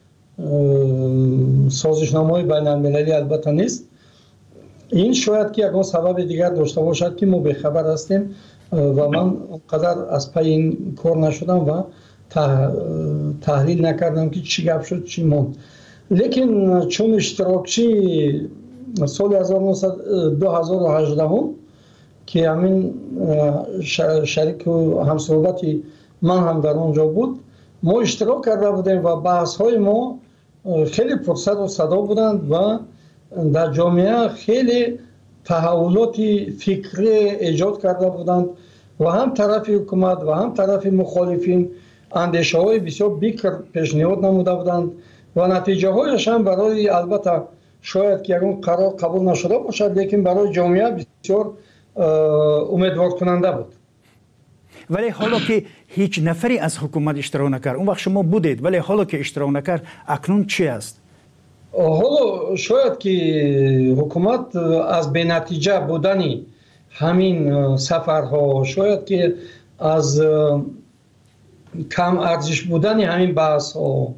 سازشنامه‌های بین‌المللی البته نیست. این شاید که یکان سبب دیگر داشته باشد که ما بیخبر هستیم و من اونقدر از پی این کار نشدم و تحلیل نکردم که چی گپ شد چی موند. لیکن چون اشتراکچی سال 2018 که همین شریک و همصحبتی من هم در اونجا بود، ما اشتراک کرده بودیم و بحث های ما خیلی پرصد و صدا بودند و در جامعه خیلی تحولات فکری ایجاد کرده بودند و هم طرف حکومت و هم طرف مخالفین اندیشه های بسیار بیکر پیشنهاد نموده بودند و نتیجه هایش هم برای البته شاید که یکون قرار قبول نشده باشد، لیکن برای جامعه بسیار امیدوار کننده بود. ولی حالا که هیچ نفری از حکومت اشتراک نکرد، اون وقت شما بودید، ولی حالا که اشتراک نکرد اکنون چی است؟ حالا شاید که حکومت از بینتیجه بودن همین سفرها، شاید که از کم ارزش بودن همین بحث ها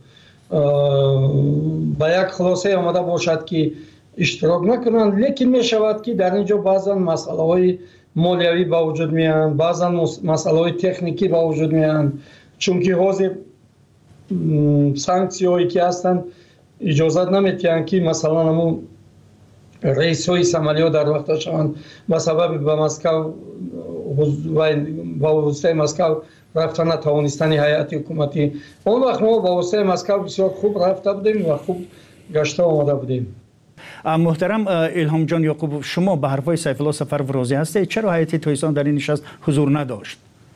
به یک خلاصه آمده باشد که اشتراک نکنند، لیکن می شود که در اینجا بعضا مسئله های مالیوی با وجود میان، بعضا مسئله های تکنیکی با وجود میان، چون که حاضر سانکسی هایی که هستند اجازت نمیتیند که مثلا همون رئیس های سمالیات در وقت شوند به سبب به مسکو با واسطه مسکو رفتن نتوانستن هیئت حکومتی. اون وقت ما با واسطه مسکو بسیار خوب رفته بودیم و خوب گشته آمده بودیم. محترم الهام جان یعقوب، شما به حرفای سیف الله سفرو راضی هستید؟ چرا هیئت تویسان در این نشست حضور نداشت؟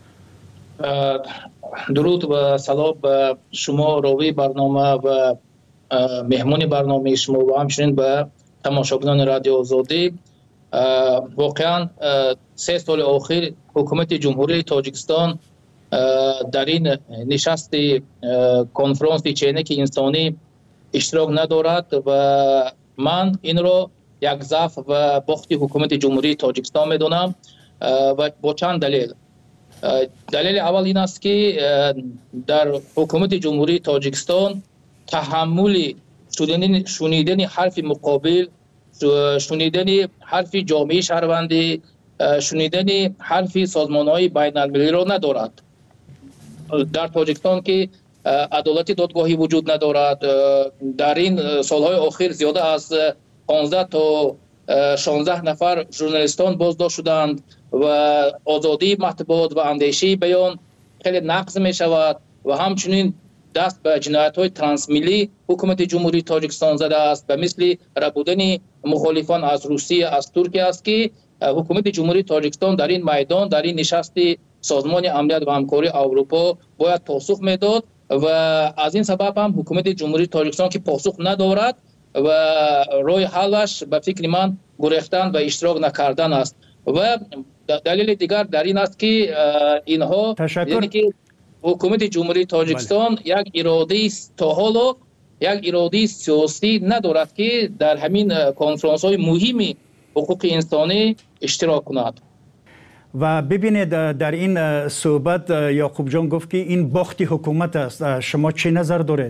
درود و سلام به شما راوی برنامه و مهمون برنامه شما و همچنین به تماشاگران رادیو آزادی. واقعا 3 سال اخیر حکومت جمهوری تاجیکستان در این نشست کنفرانس چینک انسانی اشتراک ندارد و من این را یک ضعف و باخت حکومت جمهوری تاجیکستان میدونم و با چند دلیل. دلیل اول این است که در حکومت جمهوری تاجیکستان تحمل شنیدن حرف مقابل، شنیدن حرف جامعه شهروندی، شنیدن حرف سازمان‌های بین‌المللی را ندارد. در تاجیکستان که عدالت دادگاهی وجود ندارد، در این سالهای اخیر زیاده از 15 تا 16 نفر ژورنالیستان بازداشت شدند و آزادی مطبوعات و اندیشه بیان خیلی نقض می شود و همچنین دست به جنایت‌های ترانسمیلی حکومت جمهوری تاجیکستان زده است و مثل ربودن مخالفان از روسیه، از ترکیه است که حکومت جمهوری تاجیکستان در این میدان، در این نشست سازمان امنیت و همکاری اروپا باید پاسخ میداد و از این سبب هم حکومت جمهوری تاجیکستان که پاسخ ندارد و راه حلش به فکر من گریختن و اشتراک نکردن است. و دلیل دیگر در این است که اینها یعنی که حکومت جمهوری تاجیکستان یک اراده تا حالا یک اراده سیاسی ندارد که در همین کنفرانس های مهمی حقوق انسانی اشتراک کند. و ببینید در این صحبت یعقوب جان گفت که این باخت حکومت است. شما چه نظر دارید؟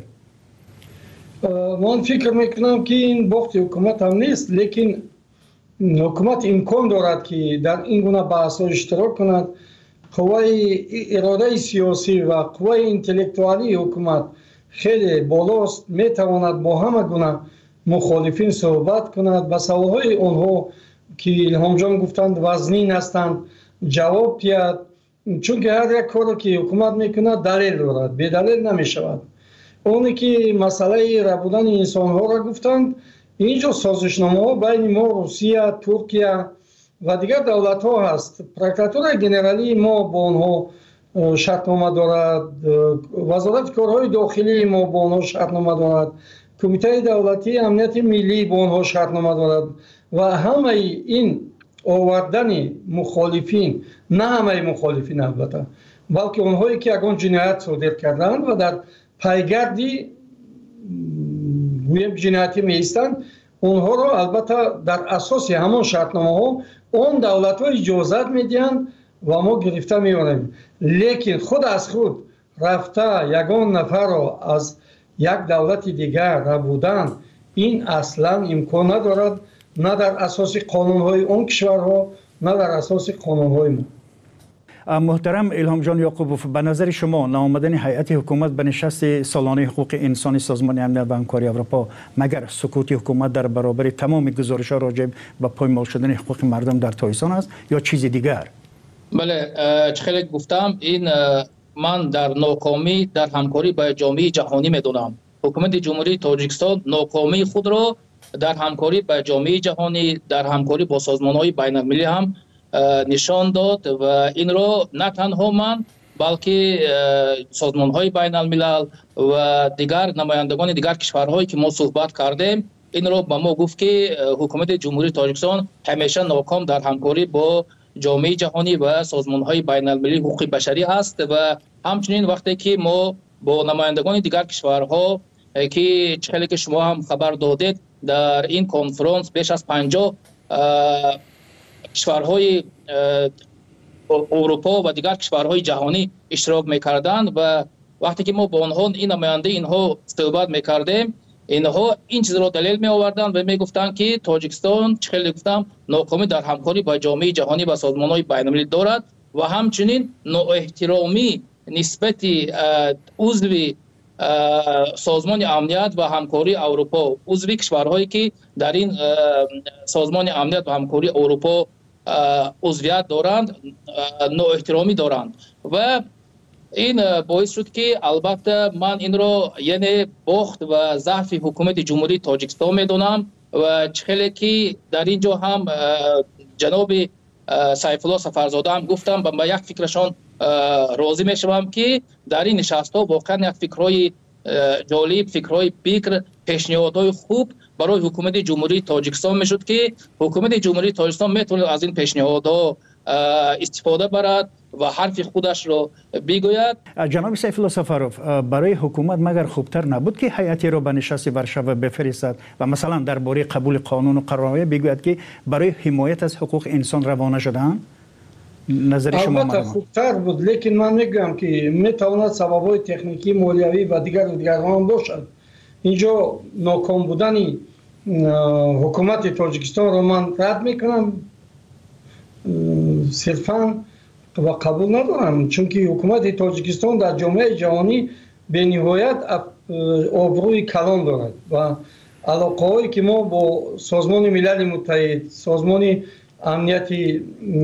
من فکر میکنم که این باخت حکومت هم نیست، لیکن حکومت امکان دارد که در این گونه بحث ها اشتراک کند. قوای اراده سیاسی و قوای انتلکتوالی حکومت خیلی بالاست، میتواند با همه گونه مخالفین صحبت کند، به سوالهای آنها که الهام جان گفتند وزنین هستند جواب دهد، چون که هر یک کاری که حکومت میکند دلیل دارد، بی دلیل نمیشود. اونی که مسئله ربودن انسان ها را گفتند، اینجا سازشنامه ها بین ما، روسیه، ترکیه و دیگر دولت ها هست. پروکراتور گنرالی ما با آنها شرطنامه دارد، وزارت کارهای داخلی ما با آنها شرطنامه دارد، کمیته دولتی امنیت ملی با آنها شرطنامه دارد و همه این آوردن مخالفین، نه همه مخالفین البته، بلکه اونهایی که اگون جنایت صادر کردند و در پیگردی جنایتی میستند، اونها را البته در اساس همان شرطنامه ها اون دولت ها اجازت میدهند و ما گرفته میبریم. لیکن خود از خود رفته یگان نفر را از یک دولت دیگر ربودن، این اصلا امکان ندارد، نه در اساس قانون های اون کشورها نه در اساس قانون های ما. محترم الهام جان یعقوبوف، به نظر شما ناآمدن هیئت حکومت به نشست سالانه حقوق انسانی سازمان امنیت و همکاری اروپا مگر سکوت حکومت در برابر تمام گزارش‌ها راجع به پایمال شدن حقوق مردم در تایسان است یا چیز دیگر؟ بله، خیلی گفتم این من در ناکامی در همکاری با جامعه جهانی میدونم. حکومت جمهوری تاجیکستان ناکامی خود را در همکاری با جامعه جهانی، در همکاری با سازمان‌های بین‌المللی هم نشان داد و این را نه تنها من بلکه سازمان‌های بین‌الملل و دیگر نمایندگان دیگر کشورهایی که ما صحبت کردیم این را به ما گفت که حکومت جمهوری تاجیکستان همیشه ناکام در همکاری با جامعه جهانی و سازمان‌های بین‌المللی حقوق بشری است و همچنین وقتی که ما با نمایندگان دیگر کشورها که چخیلی که شما هم خبر دادید در این کنفرانس بیش از 50 کشورهای اروپا و دیگر کشورهای جهانی اشتراک میکردند و وقتی که ما با آنها این نماینده اینها صحبت میکردیم اینها این چیز را دلیل می آوردند و میگفتند که تاجیکستان چخیلی گفتم ناکامی در همکاری با جامعه جهانی و سازمان‌های بین‌المللی دارد و همچنین نااحترامی نسبت عضو سازمان امنیت و همکاری اروپا عضو کشورهایی که در این سازمان امنیت و همکاری اروپا عضویت دارند نااحترامی دارند و این باعث شد که البته من این را یعنی باخت و ضعف حکومت جمهوری تاجیکستان میدونم و چخیلی که در اینجا هم جناب سیف الله سفرزاده هم گفتم با یک فکرشان راضی میشوم که در این نشست ها واقعا یک فکرهای جالب فکرهای بکر پیشنهادهای خوب برای حکومت جمهوری تاجیکستان میشد که حکومت جمهوری تاجیکستان میتونه از این پیشنهادها استفاده برد و حرف خودش را بگوید. جناب سیف الله سفروف، برای حکومت مگر خوبتر نبود که هیئتی را به نشست ورشاو بفرستد و مثلا درباره قبول قانون و قرارنامه بگوید که برای حمایت از حقوق انسان روانه شدن؟ نظر شما؟ البته خوبتر بود، لیکن من میگم که میتواند سبب‌های تکنیکی مالیوی و دیگر هم باشد. اینجا ناکام بودن حکومت تاجیکستان را من رد میکنم، صرفاً و قبول ندارم، چون که حکومت تاجیکستان در جامعه جهانی به نهایت آبروی کلان دارد و علاقه هایی که ما با سازمان ملل متحد، سازمان امنیتی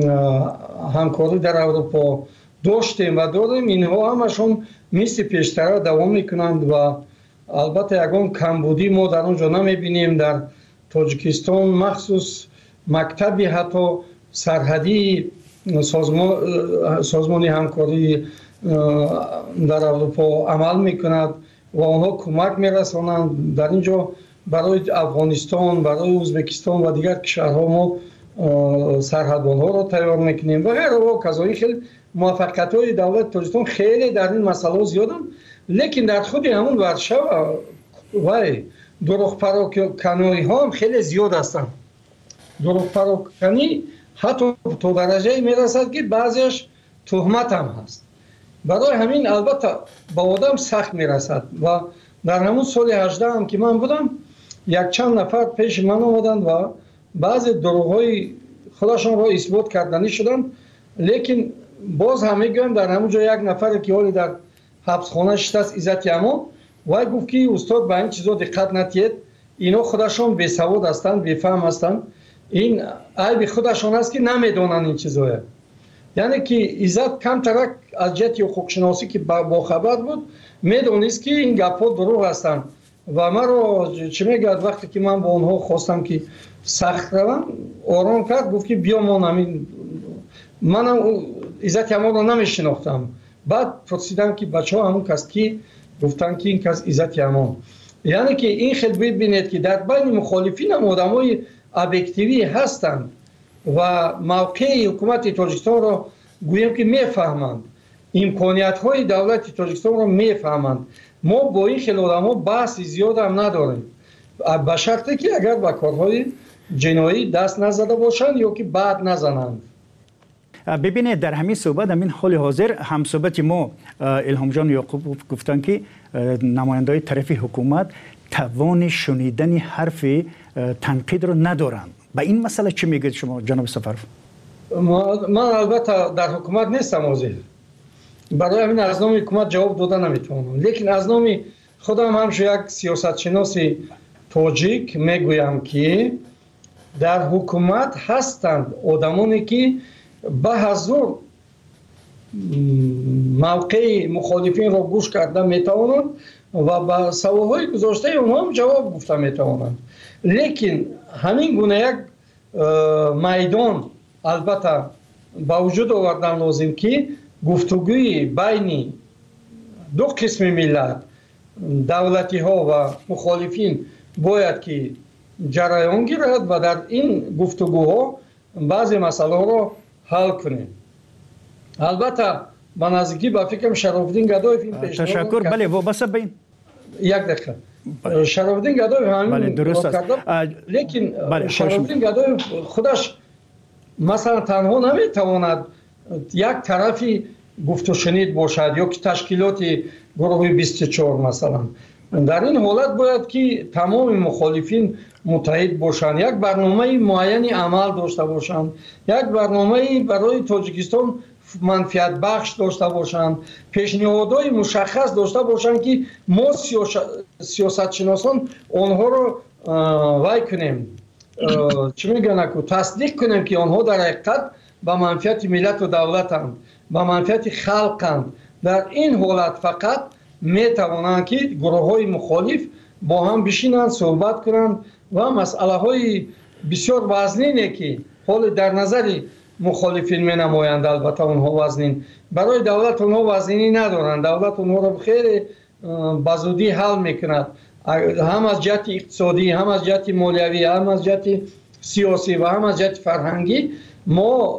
همکاری در اروپا داشتیم و داریم، اینها همشون مثل پیشتر دوام میکنند و البته یگان کمبودی ما در اونجا نمیبینیم. در تاجیکستان مخصوص مکتبی حتی سرحدی سازمان همکاری در اروپا عمل میکند و آنها کمک میرسانند. در اینجا برای افغانستان، برای ازبکستان و دیگر کشورها ما سرحدبان‌ها را تیار میکنیم و غیره و کذالک. خیلی موفقیت های دولت تاجیکستان خیلی در این مسئله زیادند، لیکن در خود همون ورشاو و دروغ پراکنی ها هم خیلی زیاد هستند. دروغ پراکنی حتی تو درجه میرسد که بعضیش تهمت هم هست. برای همین البته با آدم سخت میرسد و در همون سال 18 هم که من بودم یک چند نفر پیش من آمدند و بعضی دروغ‌های خودشان را اثبات کردنی شدند، لیکن باز هم میگم در همونجا یک نفر که حالی در حبسخانه شده است، عزت امان، و گفت که استاد به این چیزا دقت نتید، اینا خودشان بی‌سواد هستند، بی‌فهم هستند، این عیب خودشان است که نمیدونن این چیزا. یعنی که عزت کم ترک از جهت حقوق شناسی که با خبر بود میدونست که این گپ‌ها دروغ هستند و من رو چه میگه وقتی که من با اونها خواستم که سخت روم آرام کرد، گفت که بیا ما نمین، منم عزت امان رو نمیشناختم. بعد پرسیدم که بچه ها همون کس کی، گفتن که این کس عزت امان. یعنی که این خیلی ببینید که در بین مخالفین هم آدم های ابیکتیوی هستند و موقع حکومت تاجیکستان را گویم که میفهمند، امکانیت های دولت تاجیکستان را میفهمند. ما با این خیلی آدم ها بحث زیاد هم نداریم، به شرطی که اگر به کارهای جنایی دست نزده باشند یا که بعد نزنند. ببینید در همین صحبت همین حال حاضر هم صحبت ما الهام جان یعقوب گفتن که نماینده‌های طرف حکومت توان شنیدن حرف تنقید رو ندارن. به این مسئله چی میگید شما جناب سفروف؟ من البته در حکومت نیستم حاضر، برای همین از نام حکومت جواب دادن نمیتونم، لیکن از نام خودم همش یک سیاست شناس تاجیک میگویم که در حکومت هستند آدمانی که به حضور موقع مخالفین را گوش کرده میتوانند و به سوالهای گذاشته اونها هم جواب گفته میتوانند، لیکن همین گونه یک میدان البته با وجود آوردن لازم که گفتگوی بین دو قسم ملت، دولتی ها و مخالفین باید که جریان گیرد و در این گفتگوها بعضی مسئله را حل کنیم. البته به نزدیکی به فکرم شرافالدین گدایف این پیشنهاد تشکر. بله وابسته به این یک دقیقه شرافالدین گدایف همین بله درست است. لیکن شرافالدین گدایف خودش مثلا تنها نمیتواند یک طرفی گفت و شنید باشد یا که تشکیلات گروه 24 مثلا. در این حالت باید که تمام مخالفین متحد باشند، یک برنامه معینی عمل داشته باشند، یک برنامه برای تاجیکستان منفعت بخش داشته باشند، پیشنهادهای مشخص داشته باشند که ما سیاست شناسان آنها رو وای کنیم، چی میگن که تصدیق کنیم که آنها در حقیقت به منفعت ملت و دولتند، به منفعت خلقند. در این حالت فقط میتوانند که گروه های مخالف با هم بشینند صحبت کنند و مسئله های بسیار وزنینه که حال در نظر مخالفین می نمایند. البته اونها وزنین، برای دولت اونها وزنینی ندارند، دولت اونها رو خیلی بزودی حل میکند، هم از جهت اقتصادی، هم از جهت مالیوی، هم از جهت سیاسی و هم از جهت فرهنگی. ما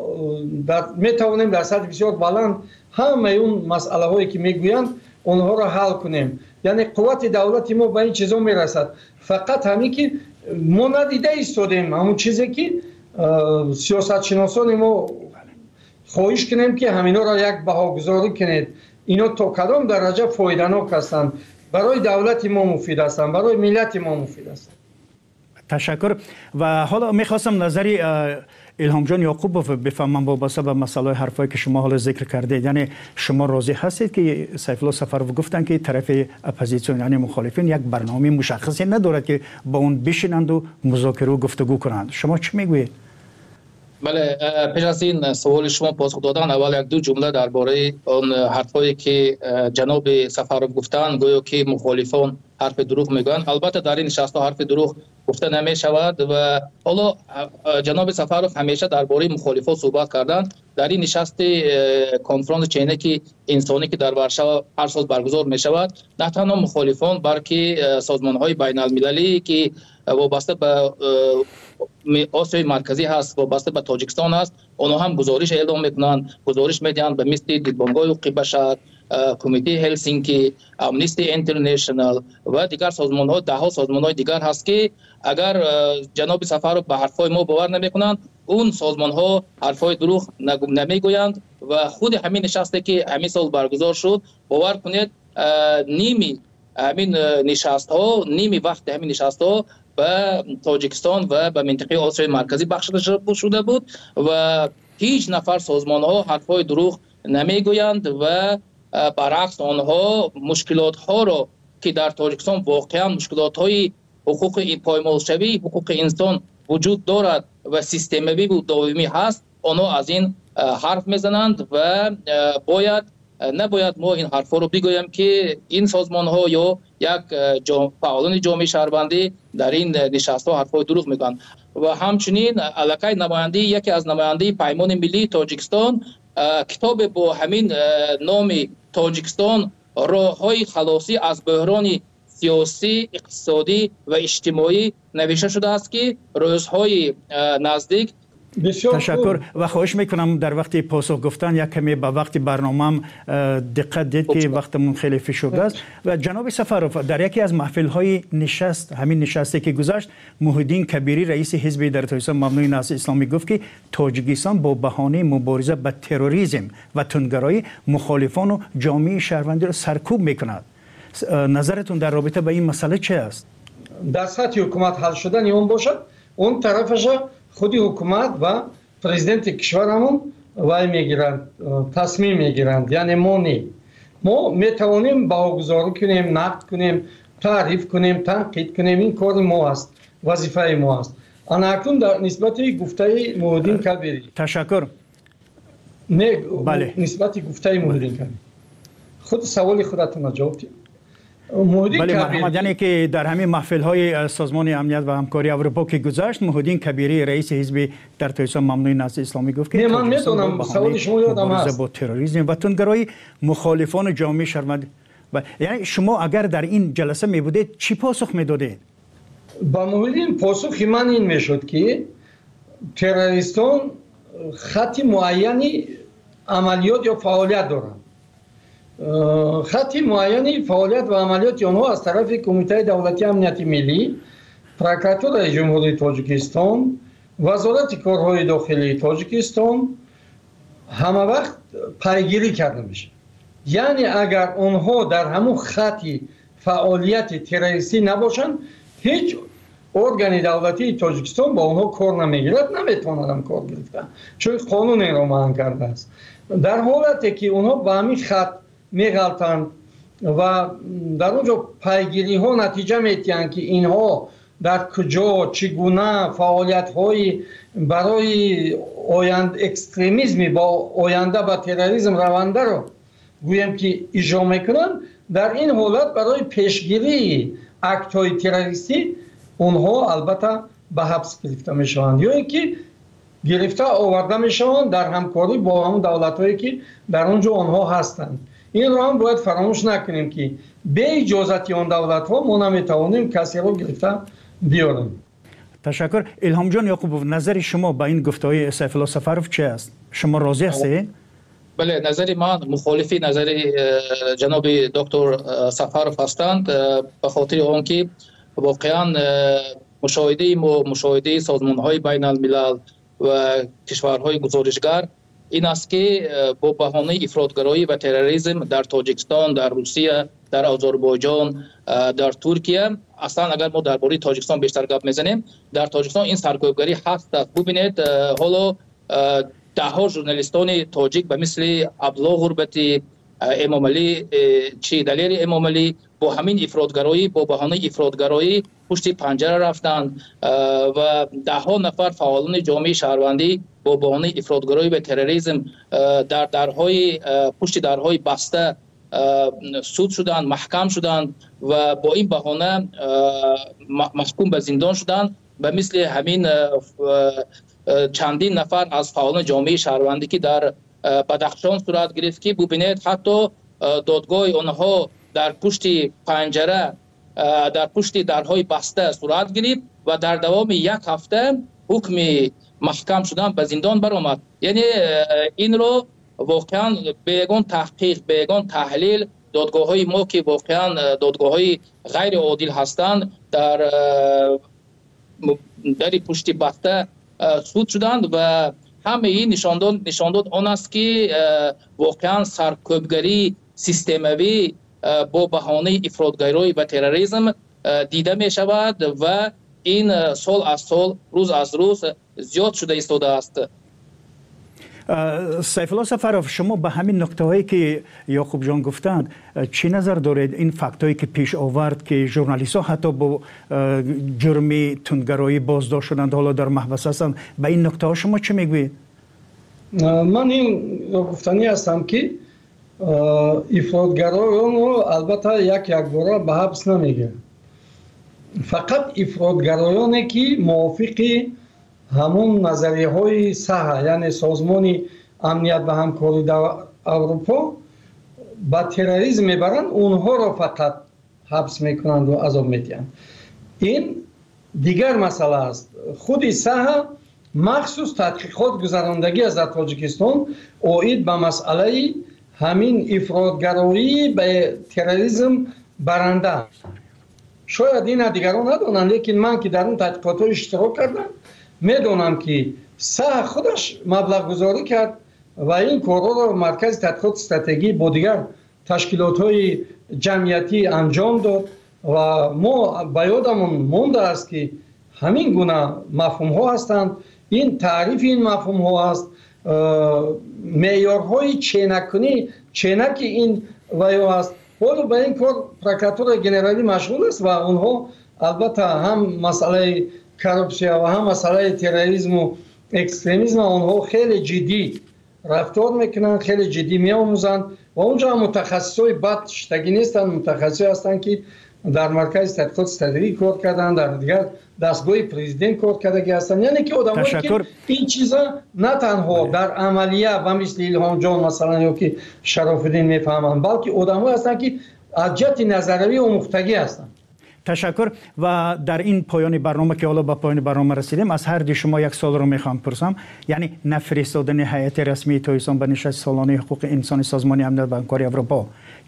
می توانیم در سطح بسیار بلند همه اون مسئله هایی که میگویند اونها را حل کنیم. یعنی قوت دولتی ما به این چیزا میرسد، فقط همین که ما ندیده ایستادیم همون چیزی که سیاست شناسان ما خواهش کنیم که همینا را یک بهاگذاری کنید، اینا تا کدام درجه فایده‌ناک هستند، برای دولت ما مفید هستند، برای ملت ما مفید هستند. تشکر. و حالا میخواستم نظری الهام جان یعقوب بفهمم وابسته به مسئله حرفایی که شما حالا ذکر کردید. یعنی شما راضی هستید که سیف الله صفروی گفتن که طرف اپوزیسیون یعنی مخالفین یک برنامه مشخصی ندارد که با اون بشینند و مذاکره و گفتگو کنند؟ شما چی میگویید؟ بله، پیش از این سوال شما پاسخ دادن، اول یک دو جمله درباره اون حرفایی که جناب صفروی گفتن گویا که مخالفان حرف دروغ میگن. البته در این نشست حرف دروغ گفته نمی شود و حالا جناب صفروی همیشه درباره مخالفان صحبت کردن. در این نشست کنفرانس چینکی انسانی که در ورشو هر سال برگزار می شود، نه تنها مخالفان بلکه سازمان های بین المللی که وابسته به آسیای مرکزی هست، وابسته به تاجیکستان هست، اونها هم گزارش اعلام میکنند، گزارش میدهند به مثل دیدبانگاه حقوق بشر، کمیته هلسینکی، امنیستی اینترنشنال و دیگر سازمان ها، ده ها سازمان های دیگر هست که اگر جناب صفروی به حرفای ما باور نمیکنند، اون سازمان ها حرفای دروغ نمیگویند و خود همین نشسته که همین سال برگزار شد، باور کنید نیمی همین نشست ها، نیمی وقت همین نشست ها به تاجیکستان و به منطقه آسیای مرکزی بخشیده شده بود و هیچ نفر سازمان ها حرفای دروغ نمیگویند و برعکس آنها مشکلات ها را که در تاجیکستان واقعا مشکلات های حقوق پایمالشوی حقوق انسان وجود دارد و سیستمی و دائمی هست، آنها از این حرف میزنند و نباید ما این حرفا رو بگویم که این سازمان ها یا یک فعالان جامعه شهروندی در این نشست ها حرفای دروغ میگن. و همچنین علاقه نماینده یکی از نماینده پیمان ملی تاجیکستان کتاب با همین نام تاجیکستان راه‌های خلاصی از بحران سیاسی، اقتصادی و اجتماعی نوشته شده است که روزهای نزدیک. تشکر و خواهش میکنم در وقت پاسخ گفتن یک کمی به وقت برنامه‌ام دقت دید که وقتمون خیلی فشرده است. و جناب صفروی در یکی از محفل‌های نشست، همین نشستی که گذشت، محیدین کبیری رئیس حزب در تاجیکستان ممنوع نهضت اسلامی گفت که تاجیکستان با بهانه مبارزه با تروریسم و تندگرایی مخالفان و جامعه شهروندی را سرکوب میکند. نظرتون در رابطه با این مسئله چه است؟ در سطح حکومت حل شدن اون باشد، اون طرفش خودی حکومت و پرزیدنت کشورمون وای میگیرند، تصمیم میگیرند. یعنی ما میتوانیم بهاگذاری کنیم، نقد کنیم، تعریف کنیم، تنقید کنیم، این کار ما است، وظیفه ما است. اکنون در نسبت گفته محیدین کبیری تشکر. بله. نسبت گفته محیدین کبیری خود سوال خودتون جواب بدید. بله محمد، یعنی که در همین محفل‌های سازمان امنیت و همکاری اروپا که گذشت، محیدین کبیری رئیس حزب در تاجیکستان ممنوع نهضت اسلامی گفت که من میدونم سوال شما یادم هست با تروریسم و تندگرایی مخالفان جامعه شهروندی. یعنی شما اگر در این جلسه می بودید چی پاسخ میدادید؟ با محیدین پاسخ من این میشد که تروریستان خط معینی عملیات یا فعالیت دارند. خط معینی فعالیت و عملیات آنها از طرف کمیته دولتی امنیت ملی، پروکراتورای جمهوری تاجیکستان، وزارت کارهای داخلی تاجیکستان همه وقت پیگیری کرده میشه. یعنی اگر آنها در همون خطی فعالیت تروریستی نباشند، هیچ ارگان دولتی تاجیکستان با آنها کار نمیگیرد، نمیتونند کار گرفتن، چون قانون این را منع کرده است. در حالتی که اونها به همین خط میغلطند و در اونجا پیگیری ها نتیجه میتیند که اینها در کجا چگونه فعالیت های برای اکستریمیسم با آینده به تروریسم رونده رو گویم که اجرا میکنند، در این حالت برای پیشگیری اکت های تروریستی اونها البته به حبس گرفته میشوند یا اینکه گرفته آورده میشوند در همکاری با همون دولت هایی که در اونجا آنها هستند. این رو هم باید فراموش نکنیم که به اجازت آن دولت ها ما نمیتوانیم کسی رو گرفته بیاریم. تشکر. الهام جان یعقوبوف، نظر شما با این گفته‌های سیف الله سفرов چه است؟ شما راضی هستید؟ بله، نظر من مخالفی نظر جناب دکتر سفرов هستند، به خاطر آنکه واقعا مشاهده سازمان‌های بین الملل و کشورهای گزارشگر این است که با بهانه افراطگرایی و تروریسم در تاجیکستان، در روسیه، در آذربایجان، در ترکیه، اصلا اگر ما درباره تاجیکستان بیشتر گپ میزنیم، در تاجیکستان این سرکوبگری هست. ببینید حالا ده ها ژورنالیستان تاجیک به مثل عبدالله غربتی، امام علی چی دلیر امام علی با همین افراطگرایی، با بهانه افراطگرایی پشت پنجره رفتند و ده ها نفر فعالان جامعه شهروندی با بهانه افراطگرایی و تروریسم در درهای پشت درهای بسته سود شدند، محکم شدند و با این بهانه محکوم به زندان شدند. به مثل همین چندین نفر از فعالان جامعه شهروندی که در بدخشان صورت گرفت که ببینید حتی دادگاه آنها در پشت پنجره، در پشت درهای بسته صورت گرفت و در دوام یک هفته حکم محکم شدن به زندان برآمد. یعنی این رو واقعا بیگان تحقیق، بیگان تحلیل دادگاه های ما که واقعا دادگاه های غیر عادل هستند در پشت بسته سود شدند و همه این نشانداد آن است که واقعا سرکوبگری سیستموی با بهانه افراطگرایی و تروریسم دیده می شود و این سال از سال، روز از روز زیاد شده ایستاده است. سیف الله سفرов، شما به همین نکته هایی که یعقوب جان گفتند چی نظر دارید؟ این فکت هایی که پیش آورد که ژورنالیست ها حتی با جرم تندگرایی بازداشت شدند، حالا در محبس هستند، به این نکته ها شما چه میگویید؟ من این گفتنی هستم که افراطگرایان رو البته یک بار به حبس نمیگه، فقط افراطگرایانی که موافق همون نظریه های صحه، یعنی سازمان امنیت و همکاری در اروپا با تروریسم میبرند، اونها را فقط حبس میکنند و عذاب میدهند. این دیگر مسئله است. خود صحه مخصوص تحقیقات گذراندگی از در تاجیکستان اوید به مسئله همین افراطگرایی به تروریسم برنده. شاید این دیگران ندانند، لیکن من که در اون تحقیقات ها اشتراک کردم میدونم که صح خودش مبلغ گذاری کرد و این کارها را مرکز تحقیقات استراتژی با دیگر تشکیلات های جمعیتی انجام داد و ما به یادمون مونده است که همین گونه مفهوم ها هستند. این تعریف این مفهوم ها است، معیارهای چینک این ویو است. حالا به این کار پروکراتور گنرالی مشغول است و اونها البته هم مسئله کورپسیا و هم مسئله تروریسم و اکستریمیسم اونها خیلی جدی رفتار میکنن، خیلی جدی میآموزند و اونجا متخصصای بد شتگی نیستن، متخصصی هستند که در مرکز تحقیقات استراتژی کار کردن، در دیگر دستگاه پرزیدنت کار کرده هستند. یعنی که آدمایی که این چیزا نه تنها در عملیه و مثل الهام جان مثلا یا که شراف‌الدین میفهمن، بلکه آدمایی هستند که از جهت نظریه آموختگی هستند. تشکر. و در این پایان برنامه که حالا به پایان برنامه رسیدیم، از هر دی شما یک سوال رو میخوام پرسم، یعنی نفرستادن هیئت رسمی تاجیکستان به نشست سالانه حقوق انسانی سازمان امنیت و همکاری اروپا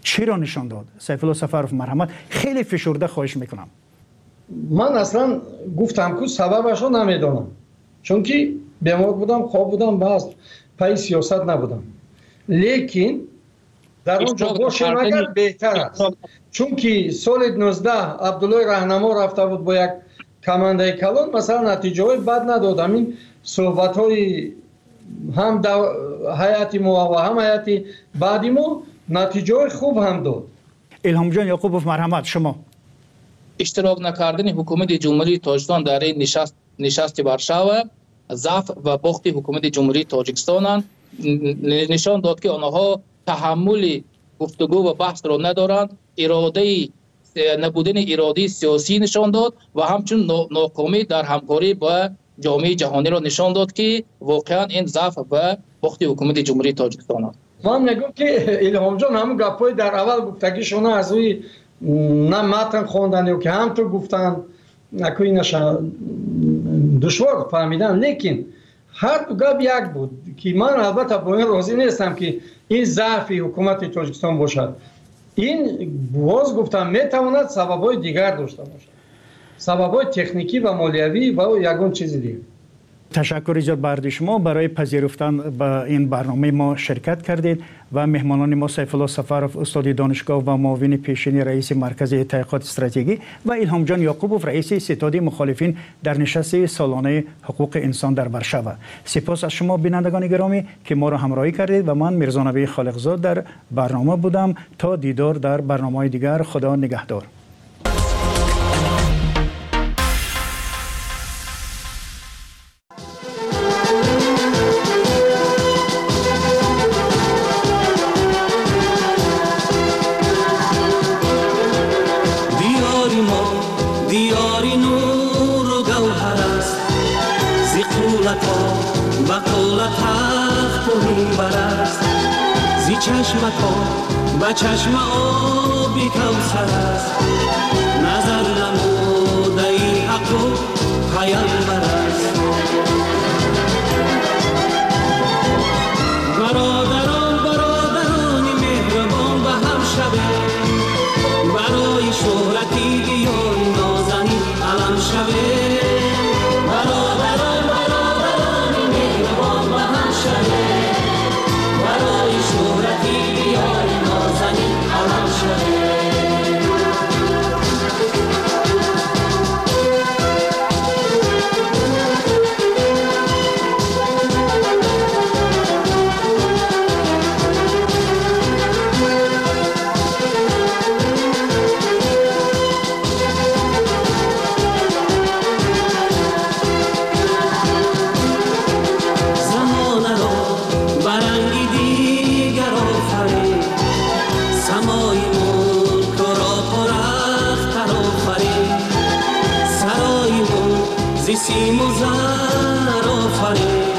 چی را نشان داد؟ سیف الله سفرов مرحمت خیلی فشرده خواهش میکنم. من اصلا گفتم که سببش رو نمیدونم، چون که بیمار بودم، خواب بودم، بس پای سیاست نبودم. لیکن در اونجا باشم اگر بهتر است، چون که سال 19 عبدالله راهنما رفته بود با یک کمانده کلان، مثلا نتیجه های بد ندادم. این صحبت های هم حیاتی ما و هم حیاتی بعدی ما نتیجه خوب هم داد. الهام جان یعقوبوف مرحمت شما. اشتراک نکردن حکومت جمهوری تاجیکستان در این نشست وارشاوا ضعف و باخت حکومت جمهوری تاجیکستان نشان داد که آنها تحمل گفتگو و بحث را ندارند. نبودن اراده سیاسی نشان داد و همچنین ناکامی در همکاری با جامعه جهانی را نشان داد که واقعا این ضعف و باخت حکومت جمهوری تاجیکستان است. من میگم که الهام جان همون گپای در اول گفتگیشون از روی نه متن خواندن یا که هم تو گفتن نکوی نشان دشوار فهمیدن، لیکن هر دو گپ یک بود که من البته با این راضی نیستم که این ضعف حکومت تاجیکستان باشد. این باز گفتم میتواند سبب‌های دیگر داشته باشد، سبب‌های تکنیکی و مالیوی و یگان چیز دیگر. تشکر ایجاد برای شما برای پذیرفتن به این برنامه ما شرکت کردید و مهمانان ما سیف الله سفرов استاد دانشگاه و معاون پیشین رئیس مرکز تحقیقات استراتژی و الهام جان یعقوبوف رئیس ستاد مخالفین در نشست سالانه حقوق انسان در وارشاوا. سپاس از شما بینندگان گرامی که ما را همراهی کردید و من میرزا نبی خالقزاد در برنامه بودم. تا دیدار در برنامه‌های دیگر، خدا نگهدار. با چشم آبی کوثر است، نظر نموده ای حق و پیامبر است. برادران مهربان به هم شوه، برای شهرتی بیای نازنین علم شوه. برادران مهربان به هم شوه، برای شهرتی بیای نازنین علم شوه. سیم و زر آفرین،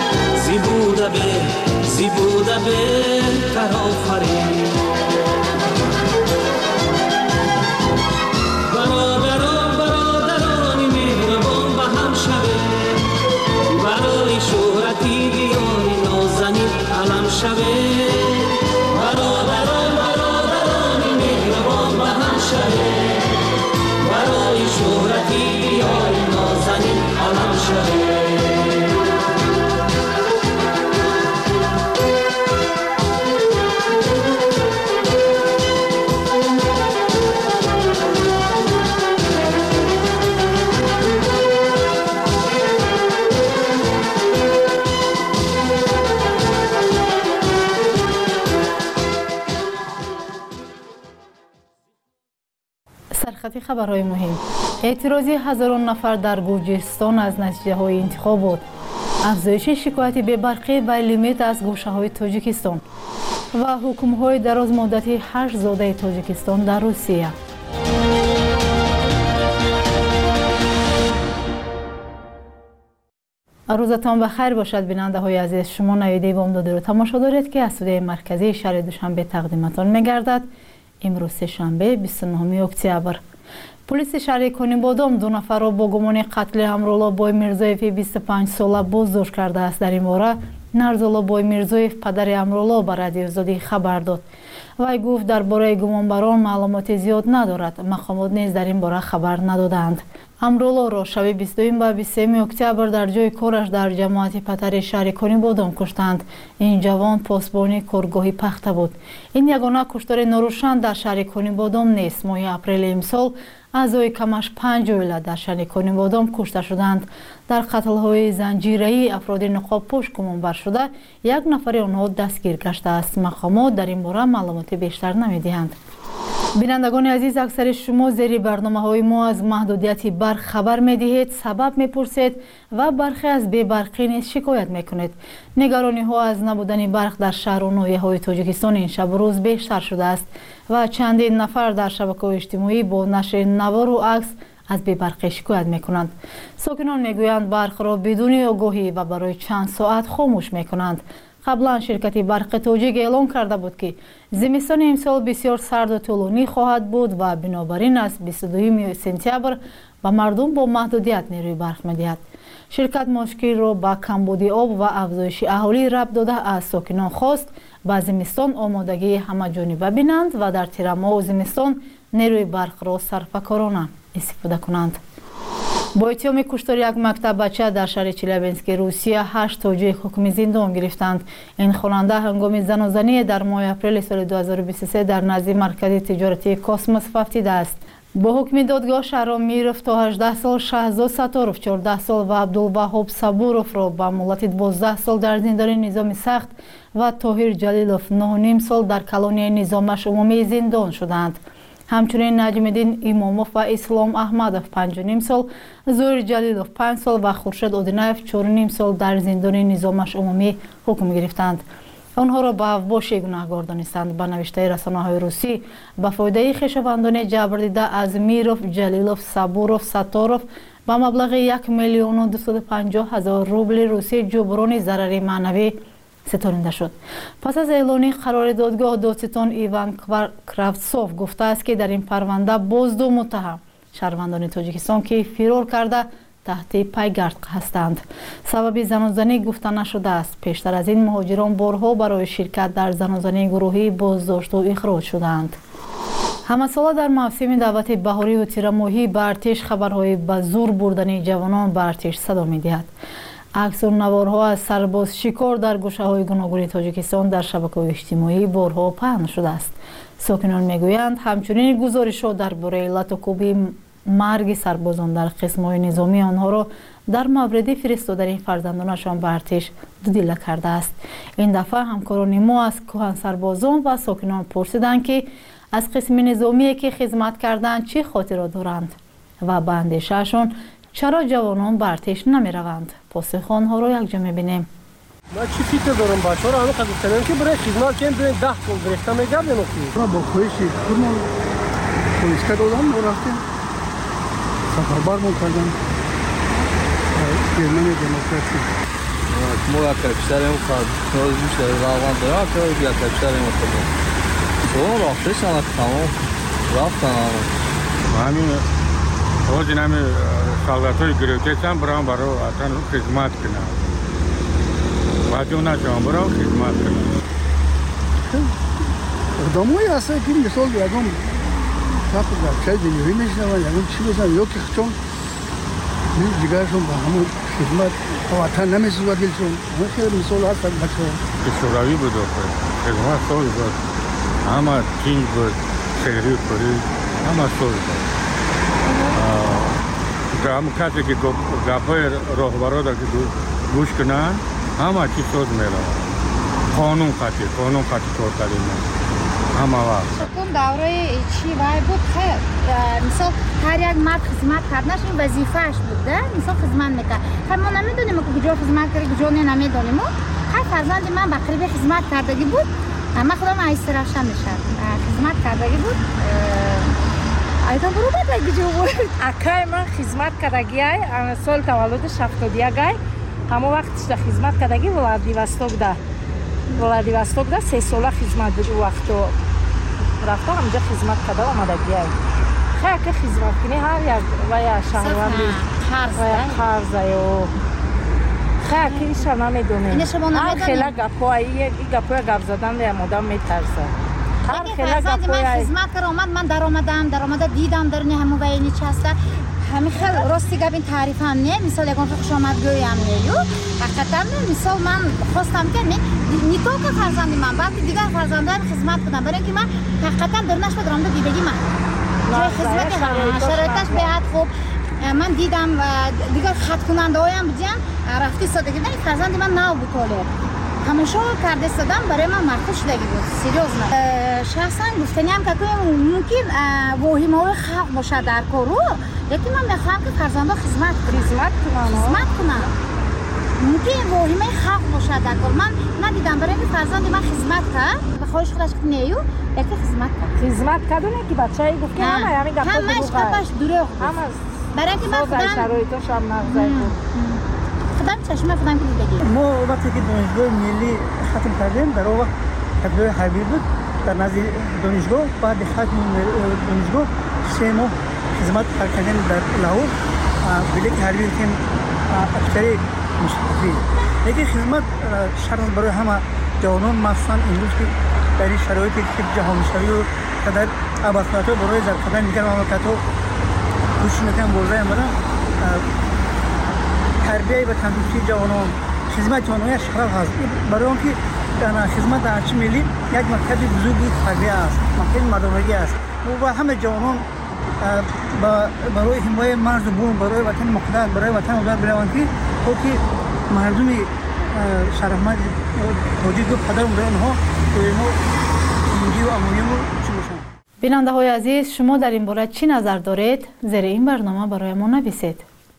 زیبوده بهتر آفرین. برادران مهربان به هم شوه، برای شهرتی بیای نازنین علم شوه. برادران مهربان به هم شوه، برای شهرتی بیای نازنین علم شوه. سرخط خبرهای مهم. اعتراضی هزاران نفر در گرجستان از نتیجه های انتخابات. افزایش شکایت بی‌برقی و لیمیت از گوشه های تاجیکستان و حکم های دراز مدتی 8 زاده تاجیکستان در روسیه. روزتان بخیر باشد بیننده های عزیز. شما نویده بامداد رو تماشا دارید که از استودیوی مرکزی شهر دوشنبه تقدیمتان می‌گردد. امروز سه‌شنبه 29 اکتبر. پلیس شهر کنیبادام 2 نفر را با گمان قتل امرالله بای میرزایف 25 ساله بازداشت کرده است. در این باره نرزالله بای میرزایف پدر امرالله به رادیو آزادی خبر داد. вай гуфт дар бораи гумонбарон маълумоти зиёд надорад. мақомот низ дар ин бора хабар надоданд. амруллоҳро шаби 22 ба 23 октябр дар ҷои кораш дар ҷамоати патари шаҳри Конибодом куштанд. ин ҷавон посбони коргоҳи пахта буд. ин ягона куштори норӯшан дар шаҳри Конибодом нест. моҳи апрели имсол аъзои камаш 5 оила дар шаҳри Конибодом кушта шуданд. дар қатлҳои занҷираи афроди нуқобпӯш гумонбар шуда 1 нафари онҳо дастгир гаштааст. мақомот дар ин бора маълумоти бештар намедиҳанд. бинандагони азиз, аксари шумо зери барномаҳои мо аз маҳдудияти барқ хабар медиҳед, сабаб мепурсед ва бархе аз бебарқӣ низ шикоят мекунед. нигарониҳо аз набудани барқ дар шаҳру ноҳияҳои тоҷикистон ин шабу рӯз бештар шудааст ва чандин нафар дар шабакаҳои иҷтимоӣ бо нашри навору акс аз бебарқӣ шикоят мекунанд. сокинон мегӯянд барқро бидуни огоҳӣ ва барои чанд соат хомӯш мекунанд. қаблан ширкати барқи тоҷик эълон карда буд ки зимистони имсол бисёр сарду тӯлонӣ хоҳад буд ва бинобар ин аз 22 сентябр ба мардум бо маҳдудият нерӯи барқ медиҳад. ширкат мушкилро ба камбуди об ва афзоиши аҳолӣ рабт дода аз сокинон хост ба зимистон омодагии ҳамаҷониба бинанд ва дар тирамоҳу зимистон нерӯи барқро сарфакорона истифода кунанд. бо иттиҳоми куштори як мактаббача дар шаҳри Челябински, Русия 8 тоҷик ҳукми зиндон гирифтанд. ин хонанда ҳангоми занозанӣ дар моҳи апрели соли 2023 дар назди маркази тиҷоратии Космос вафтидааст. бо ҳукми додгоҳ Шаҳром Миров то 18 сол, Шаҳзод Саторов 14 сол ва Абдулваҳоб Сабуровро ба муллати 12 сол дар зиндони низоми сахт ва Тоҳир Ҷалилов 9.5 сол дар колонияи низомаш умумӣ зиндон шуданд. ҳамчунин Наҷмиддин Имомов ва Ислом Аҳмадов 5.5 сол, Зоир Ҷалилов 5 сол ва Хуршед Одинаев 4.5 сол дар зиндони низомаш умумӣ ҳукм гирифтанд. онҳоро ба авбоши гунаҳгор донистанд. ба навиштаи расонаҳои русӣ ба фоидаи хешовандони ҷабрдида аз Миров, Ҷалилов, Сабуров, Саторов ба маблағи 1 миллион 250 ҳазор рубли русӣ ҷуброни зарари маънавӣ ситонида шуд. пас аз эълони қарори додгоҳ, додситон Иван Кравцов гуфтааст ки дар ин парванда боз ду муттаҳам шаҳрвандони Тоҷикистон ки фирор карда таҳти пайгард ҳастанд. сабаби занозанӣ гуфта нашудааст. пештар аз ин муҳоҷирон борҳо барои ширкат дар занозании гурӯҳӣ боздошту ихроҷ шуданд. ҳамасола дар мавсими давлати баҳорию тирамоҳӣ ба артиш хабарҳои ба зур бурдани ҷавонон ба артиш садо медиҳад. аксу наворҳо аз сарбозшикор дар гӯшаҳои гуногуни Тоҷикистон дар шабакаҳои иҷтимоӣ борҳо паҳн шудааст. сокинон мегӯянд ҳамчунин гузоришҳо дар бораи латукуби марги сарбозон дар қисмҳои низомии онҳоро дар мавриди фиристодани фарзандонашон ба артиш дудила кардааст. ин дафъа ҳамкорони мо аз кӯҳансарбозон ва сокинон пурсиданд ки аз қисми низомие ки хизмат карданд чӣ хотирот доранд ва ба андешаашон чаро ҷавонон ба артиш намераванд. посухи онҳоро якҷо мебинем. من چی فکر دارم بچه‌ها رو همه قبول کنم که برای خدمت کنیم برای 10 سال گرفتم میگردن اخی با خواهشی خودمون پلیسکا دادم و رفتیم سفربرمون کردن گرمه دموکراسی ما یک کشور هم خواهد نوز میشه روان دارم که یک کشور هم خواهد اون رافتش هم تمام رفتن همین روزی نمی سالت های گرفته هم برام برای وطن خدمت کنم واجب نشم برای خدمت کنم اقدامایی هست که مثال یکم چه دیگری میشنم یکم چی بزنم یا که چون دیگرشون به همون خدمت وطن نمیسوزد دلشون همه خیلی مثال هست بچه ها که شوروی بود خدمت سال بود همه چینج بود شهری پوری همه سال بود همه کسی که گپای راهبرا که گوش کنن همه چی سوز میرن قانون خاطر طور کردیم همه وقت اون دوره چی وای بود خیر مثلا هر یک مرد خدمت کردنش این وظیفه‌اش بود مثلا خدمت میکرد خب ما نمیدونیم که کجا خدمت کرد کجا نمیدونیم هر فرزند من به قریب خدمت کردگی بود اما خودم آیسته روشن میشد خدمت کردگی بود ایتا برو باید کجا بود اکای من خدمت کردگی سال تولدش 71 همه وقتش در خدمت کردگی ولادیواستوک ده 3 ساله خدمت بود وقت رفتم همجا خدمت کرده آمدگی خیلی خدمت کنی هر یک و یا شهروندی و یا خرزه و خیلی ایشان نمیدونیم خیلی گپای گپ زدن ده مادم میترسه فرزند من خدمت کرد اومد من در آمده دیدم در نه همو وینی چسته همین خیلی راستی گبین تعریف هم نه مثال یکون خوش آمد گوی هم نیو حقیقتا مثال من خواستم که نیتو که فرزند من بلکه دیگر فرزنده هم خدمت کنم برای اینکه من حقیقتا در نشد درآمده دیدگی من جای خدمت شرایطش بهت خوب من دیدم و دیگر خط کننده هایم بودن رفتی سادگی نه فرزند من نو بود کالر تماشا کرده صدام برای من مرخوش شدگی بود سریوز نه شخصا گفتنی هم که ممکن واهمه های خلق باشه در کارو لیکن من میخوام که فرزنده خدمت کنم ممکن واهمه خلق باشه در کار من ندیدم برای اینکه فرزند من خدمت کرد به خواهش خودش نیو لیکن خدمت کرد نه که بچه‌ای گفت که همین گپا همش گپاش دروغ برای اینکه من خودم شرایطش هم نقضای بود خودم چشمه خودم که دیدگی ما وقتی که دانشگاه ملی ختم کردیم در اون وقت کتبه حربی بود در نزد دانشگاه بعد ختم دانشگاه 3 ماه خدمت کردیم در لاهور بلیک حربی که اکثری مشکلی لیکن خدمت شرط برای همه جوانان مخصوصا امروز که در این شرایطی که جهانی شوی و قدر ابرقدرت‌ها برای زد کردن دیگر مملکت‌ها گوش میکنم بوده مرا تربیت و تندرستی جوانان خدمت جوانان شرف هست برای آنکه خدمت ارشد ملی یک مکتب بزرگی تربیت است مکتب مردانگی است و همه جوانان برای حمایت مرز و بوم برای وطن مقدس برای وطن آزاد بروند که تا که مردم شرفمند تاجیک و پدر مادر آنها زندگی و امنیت چی باشند. بیننده های عزیز شما در این باره چی نظر دارید؟ زیر این برنامه برای ما نویسید.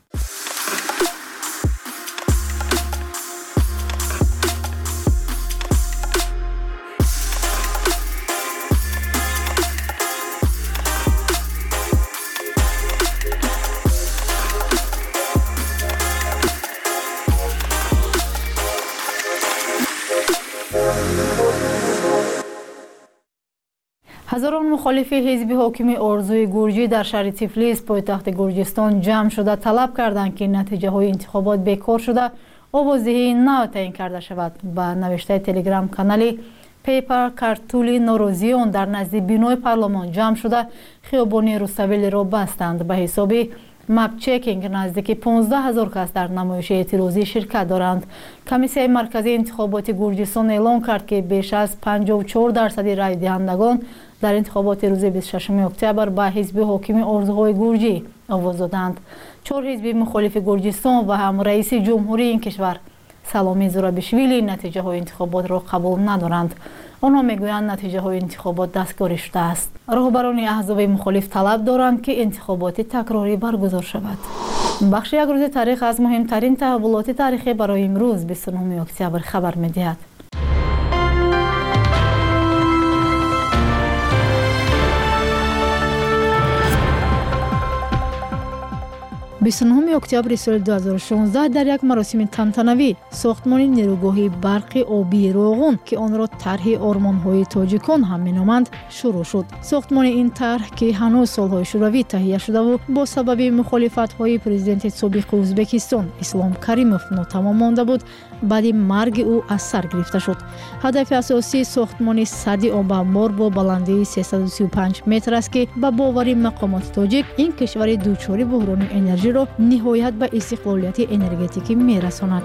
1000 مخالف حزب حاکم آرزوی گرجی در شهر تیفلیس پایتخت گرجستان جمع شده طلب کردند که نتیجه های انتخابات بیکار شده آوازدهی نو تعیین کرده شود. با نوشته تلگرام کانالی پیپر کارتولی نوروزیون در نزد بینای پارلمان جمع شده خیابانی روستاویلی را بستند. به حساب مپ چکینگ نزدیک 15000 کس در نمایش اعتراضی شرکت دارند. کمیسیون مرکزی انتخابات گرجستان اعلام کرد که بیش از 54% رای دهندگان در انتخابات روز 26 اکتبر به حزب حاکم آرزوهای گرجی آواز دادند. 4 حزب مخالف گرجستان و هم رئیس جمهوری این کشور سلامی زورابیشویلی نتیجه های انتخابات را قبول ندارند. آنها میگویند نتیجه های انتخابات دستکاری شده است. رهبران احزاب مخالف طلب دارند که انتخابات تکراری برگزار شود. بخش یک روز تاریخ از مهمترین تحولات تاریخی برای امروز 29 اکتبر خبر می‌دهد. 29 اکتبر سال 2016 در یک مراسم تنتنوی ساختمان نیروگاه برق آبی روغون که آن را طرح آرمان‌های تاجیکان هم می‌نامند شروع شد. ساختمان این طرح که هنوز سال‌های شوروی تهیه شده و با سبب مخالفت‌های پرزیدنت سابق ازبکستان اسلام کریموف ناتمام مانده بود، بعد مرگ او از سر گرفته شد. هدف اساسی ساختمان سد آب انبار با بلندی 335 متر است که به باور مقامات تاجیک این کشور دوچاری بحران انرژی را نهایت به استقلالیت انرژتیکی می‌رساند.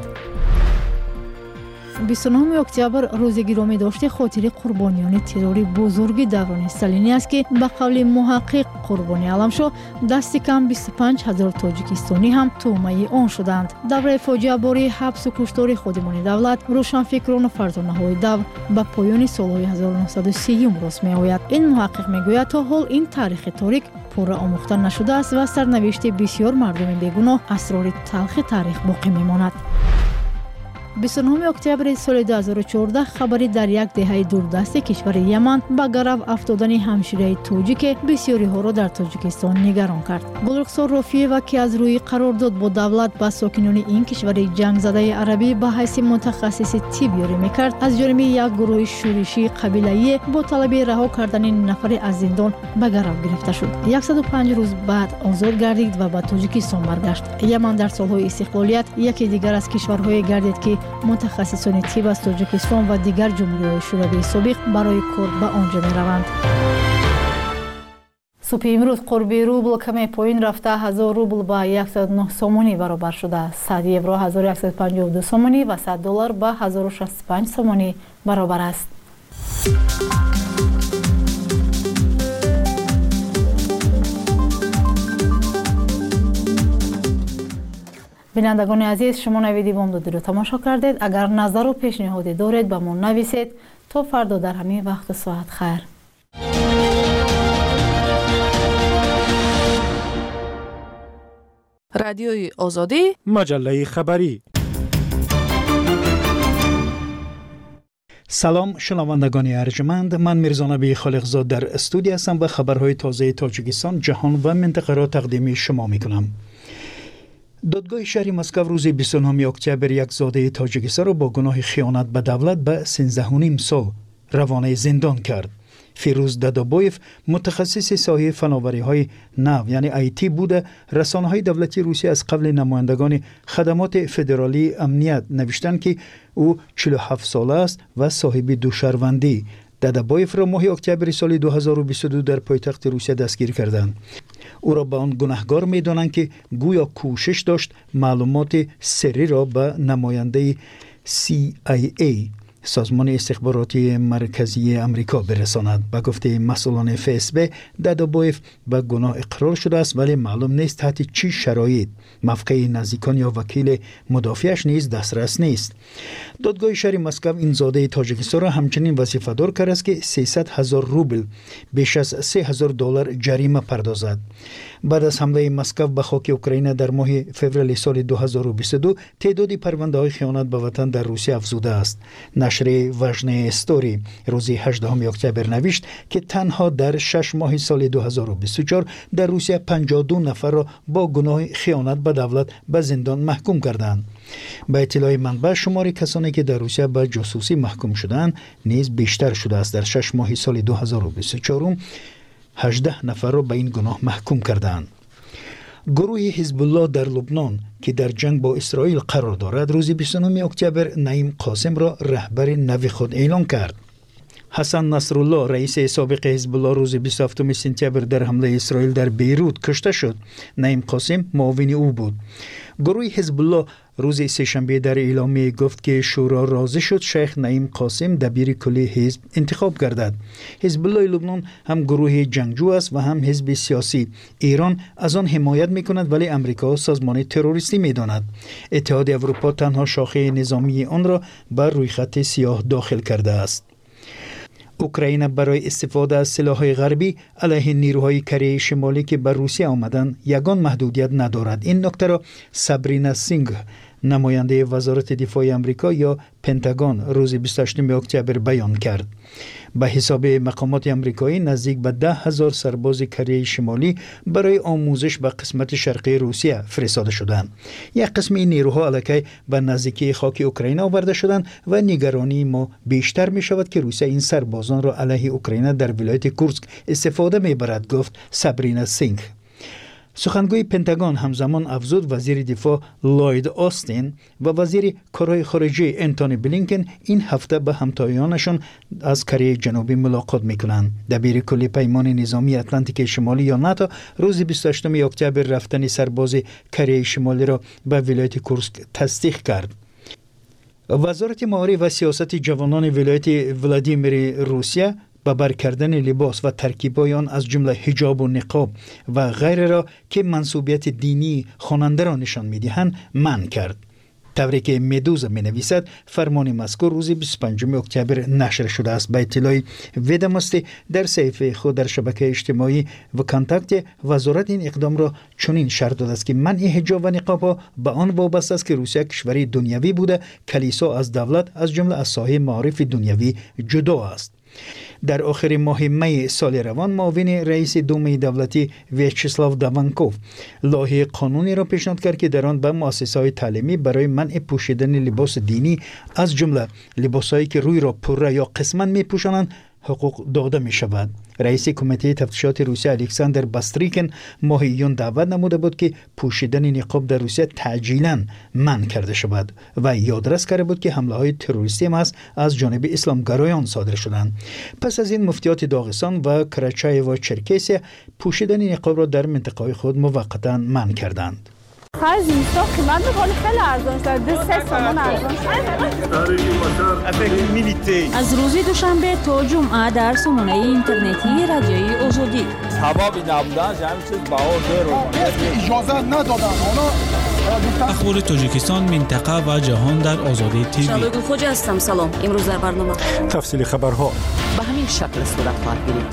29 اکتبر روز گرامی داشته خاطر قربانیان تروری بزرگ دوران استالینی است که به قول محقق قربانی علمشو دست کم 25000 تاجیکستانی هم تومه آن شدند. دوره فاجعه باری حبس و کشتار خودمان دولت روشنفکران و فرزانه‌های دور به پایان سال‌های 1930 راست می‌آید. این محقق می‌گوید تا حال این تاریخ تاریک پورا آموخته نشده است و سرنوشت بسیار مردم بیگناه اسرار تلخ تاریخ باقی می‌ماند. 29 اکتبر سال 2014 خبری در یک دهه دوردست کشور یمن به گرو افتادن همشیره تاجیک بسیاری ها را در تاجیکستان نگران کرد. گلرخسار رافیه که از روی قرارداد با دولت با ساکنان این کشور جنگ زده عربی به حیث متخصص طب یاری میکرد، از جانب یک گروه شورشی قبیله‌ای با طلب رها کردن نفر از زندان به گرو گرفته شد. 105 روز بعد آزاد گردید و به تاجیکستان برگشت. یمن در سالهای استقلالیت یکی دیگر از کشورهای گردید که متخصصان طب از تاجیکستان و دیگر جمهوری‌های شوروی سابق برای کار به آنجا می‌روند. صبح امروز قربی روبل کمی پایین رفته 1000 روبل به 109 سومانی برابر شده. 100 یورو 1152 سومانی و 100 دلار به 1065 سومانی برابر است. بینندگان عزیز، شما نویدی بامدادی رو تماشا کردید. اگر نظر و پیشنهادی دارید به ما نویسید. تا فردا در همین وقت ساعت خیر. رادیوی آزادی، مجله خبری. سلام شنوندگان ارجمند، من میرزا نبی خالقزاد در استودیو هستم و خبرهای تازه تاجیکستان، جهان و منطقه را تقدیم شما میکنم. دادگاه شهر مسکو روز 29 اکتبر یک زاده تاجیکستان را با گناه خیانت به دولت به 13.5 سال روانه زندان کرد. فیروز دادابویف متخصص ساحه فناوری‌های نو یعنی آیتی بوده. رسانه‌های دولتی روسیه از قبل نمایندگان خدمات فدرالی امنیت نوشتند که او 47 ساله است و صاحب دو شهروندی. دادابویف را ماه اکتبر سال 2022 در پایتخت روسیه دستگیر کردند. او را به آن گناهکار می‌دانند که گویا کوشش داشت معلومات سری را به نماینده CIA سازمان استخباراتی مرکزی امریکا برساند. به گفته مسئولان FSB، دادابویف به گناه اقرار شده است، ولی معلوم نیست تحت چه شرایط. موقع نزدیکان یا وکیل مدافعش نیز دسترس نیست. دادگاه شهر مسکو این زاده تاجیکستان را همچنین وظیفه‌دار کرده است که 300,000 روبل بیش از 3000 دلار جریمه پردازد. بعد از حمله مسکو به خاک اوکراین در ماه فوریه سال 2022 تعداد پرونده‌های خیانت به وطن در روسیه افزوده است. نشر وژن استوری روز 18 اکتبر نوشت که تنها در 6 ماه سال 2024 در روسیه 52 نفر را با گناه خیانت به دولت به زندان محکوم کردند. به اطلاع منبع، شمار کسانی که در روسیه به جاسوسی محکوم شدند نیز بیشتر شده است. در 6 ماه سال 2024 18 نفر را به این گناه محکوم کردند. گروه حزب الله در لبنان که در جنگ با اسرائیل قرار دارد روز 29 اکتبر نعیم قاسم را رهبر نو خود اعلام کرد. حسن نصرالله رئیس سابق حزب الله روز 27 سپتامبر در حمله اسرائیل در بیروت کشته شد. نعیم قاسم معاون او بود. گروه حزب الله روز سه‌شنبه در اعلامیه گفت که شورا راضی شد شیخ نعیم قاسم دبیر کلی حزب انتخاب گردد. حزب الله لبنان هم گروه جنگجو است و هم حزب سیاسی. ایران از آن حمایت می‌کند ولی امریکا سازمان تروریستی می‌داند. اتحاد اروپا تنها شاخه نظامی آن را بر روی خط سیاه داخل کرده است. اوکراین برای استفاده از سلاح‌های غربی علیه نیروهای کره شمالی که بر روسیه آمدند یگان محدودیت ندارد. این نکته را سابرینا سینگ نماینده وزارت دفاع آمریکا یا پنتاگون روز 28 اکتبر بیان کرد. به حساب مقامات آمریکایی نزدیک به 10,000 سرباز کره شمالی برای آموزش به قسمت شرقی روسیه فرستاده شدند. یک قسم این نیروها علیه به نزدیکی خاک اوکراین آورده شدند و نگرانی ما بیشتر می شود که روسیه این سربازان را علیه اوکراین در ولایت کورسک استفاده می برد، گفت سابرینا سینگ. سخنگوی پنتاگون همزمان افزود وزیر دفاع لوید آستین و وزیر کارهای خارجه انتونی بلینکن این هفته به همتایانشان از کره جنوبی ملاقات میکنند. دبیر کلی پیمان نظامی اتلانتیک شمالی یا ناتو روز 28 اکتبر رفتن سرباز کره شمالی را به ولایت کورسک تصدیق کرد. وزارت مهاری و سیاست جوانان ولایت ولادیمیر روسیه به بر کردن لباس و ترکیب‌های آن از جمله حجاب و نقاب و غیره را که منسوبیت دینی خواننده را نشان می‌دهند منع کرد. طوری که مدوزا می‌نویسد فرمان مذکور روز 25 اکتبر نشر شده است. به اطلاع ویداماستی در صفحه خود در شبکه اجتماعی و کانتاکت وزارت این اقدام را چنین شرط داده است که منع حجاب و نقاب به آن وابسته است که روسیه کشوری دنیوی بوده، کلیسا از دولت از جمله از ساحه معارف دنیوی جدا است. در آخر ماه می سال روان معاون رئیس دوم دولتی ویاچسلاو داونکوف لایحه قانونی را پیشنهاد کرد که در آن به مؤسسه‌های تعلیمی برای منع پوشیدن لباس دینی از جمله لباسایی که روی را پره یا قسما می‌پوشانند حقوق داده می شود. رئیس کمیته تفتیشات روسیه الکساندر باستریکن ماه ایون دعوت نموده بود که پوشیدن نقاب در روسیه تعجیلاً منع کرده شود و یادرس کرده بود که حمله های تروریستی محض از جانب اسلامگرایان صادر شدند. پس از این مفتیات داغستان و کراچای و چرکسیه پوشیدن نقاب را در منطقه خود موقتا منع کردند. خرج اینستا قیمت میکنه خیلی ارزان شده 3 سومن ارزان شده. از روز دوشنبه تا جمعه در سامانه اینترنتی رادیوی آزادی سببی نبودن همین چیز بها اجازه ندادن اخبار تاجیکستان منطقه و جهان در آزادی تیوی. شبگو خوجا هستم. سلام. امروز در برنامه تفصیل خبرها به همین شکل صورت خواهد گرفت.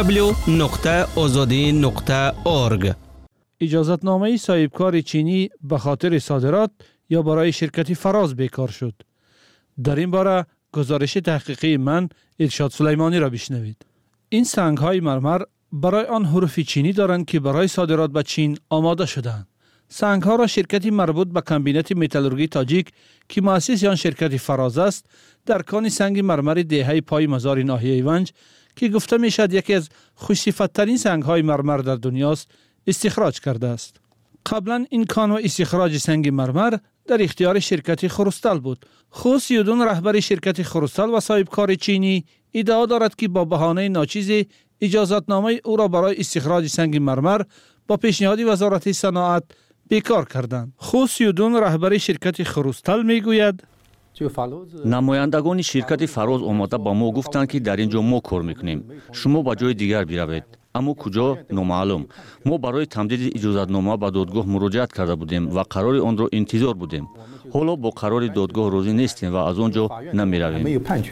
www.azadi.org. اجازتنامه صاحبکار چینی به خاطر صادرات یا برای شرکت فراز بیکار شد. در این باره گزارش تحقیقی من ارشاد سلیمانی را بشنوید. این سنگ‌های مرمر برای آن حروف چینی دارند که برای صادرات به چین آماده شدند. سنگ‌ها را شرکتی مربوط به کمبینت متالورژی تاجیک که مؤسس آن شرکت فراز است در کان سنگ مرمر دهه پای مزار ناحیه ونج که گفته میشد یکی از خوش‌صفت‌ترین سنگ‌های مرمر در دنیاست استخراج کرده است. قبلا این کان و استخراج سنگ مرمر در اختیار شرکت خروستال بود. خو سیودون رهبر شرکت خروستال و صاحبکار چینی ادعا دارد که با بهانه ناچیز اجازتنامه او را برای استخراج سنگ مرمر با پیشنهاد وزارت صنعت بیکار کردند. خو سیودون رهبر شرکت خروستال میگوید намояндагони ширкати фароз омада ба мо гуфтанд ки дар ин ҷо мо кор мекунем, шумо ба ҷои дигар биравед, аммо куҷо номаълум. мо барои тамдиди иҷозатнома ба додгоҳ муроҷиат карда будем ва қарори онро интизор будем. ҳоло бо қарори додгоҳ розӣ нестем ва аз он ҷо намеравем.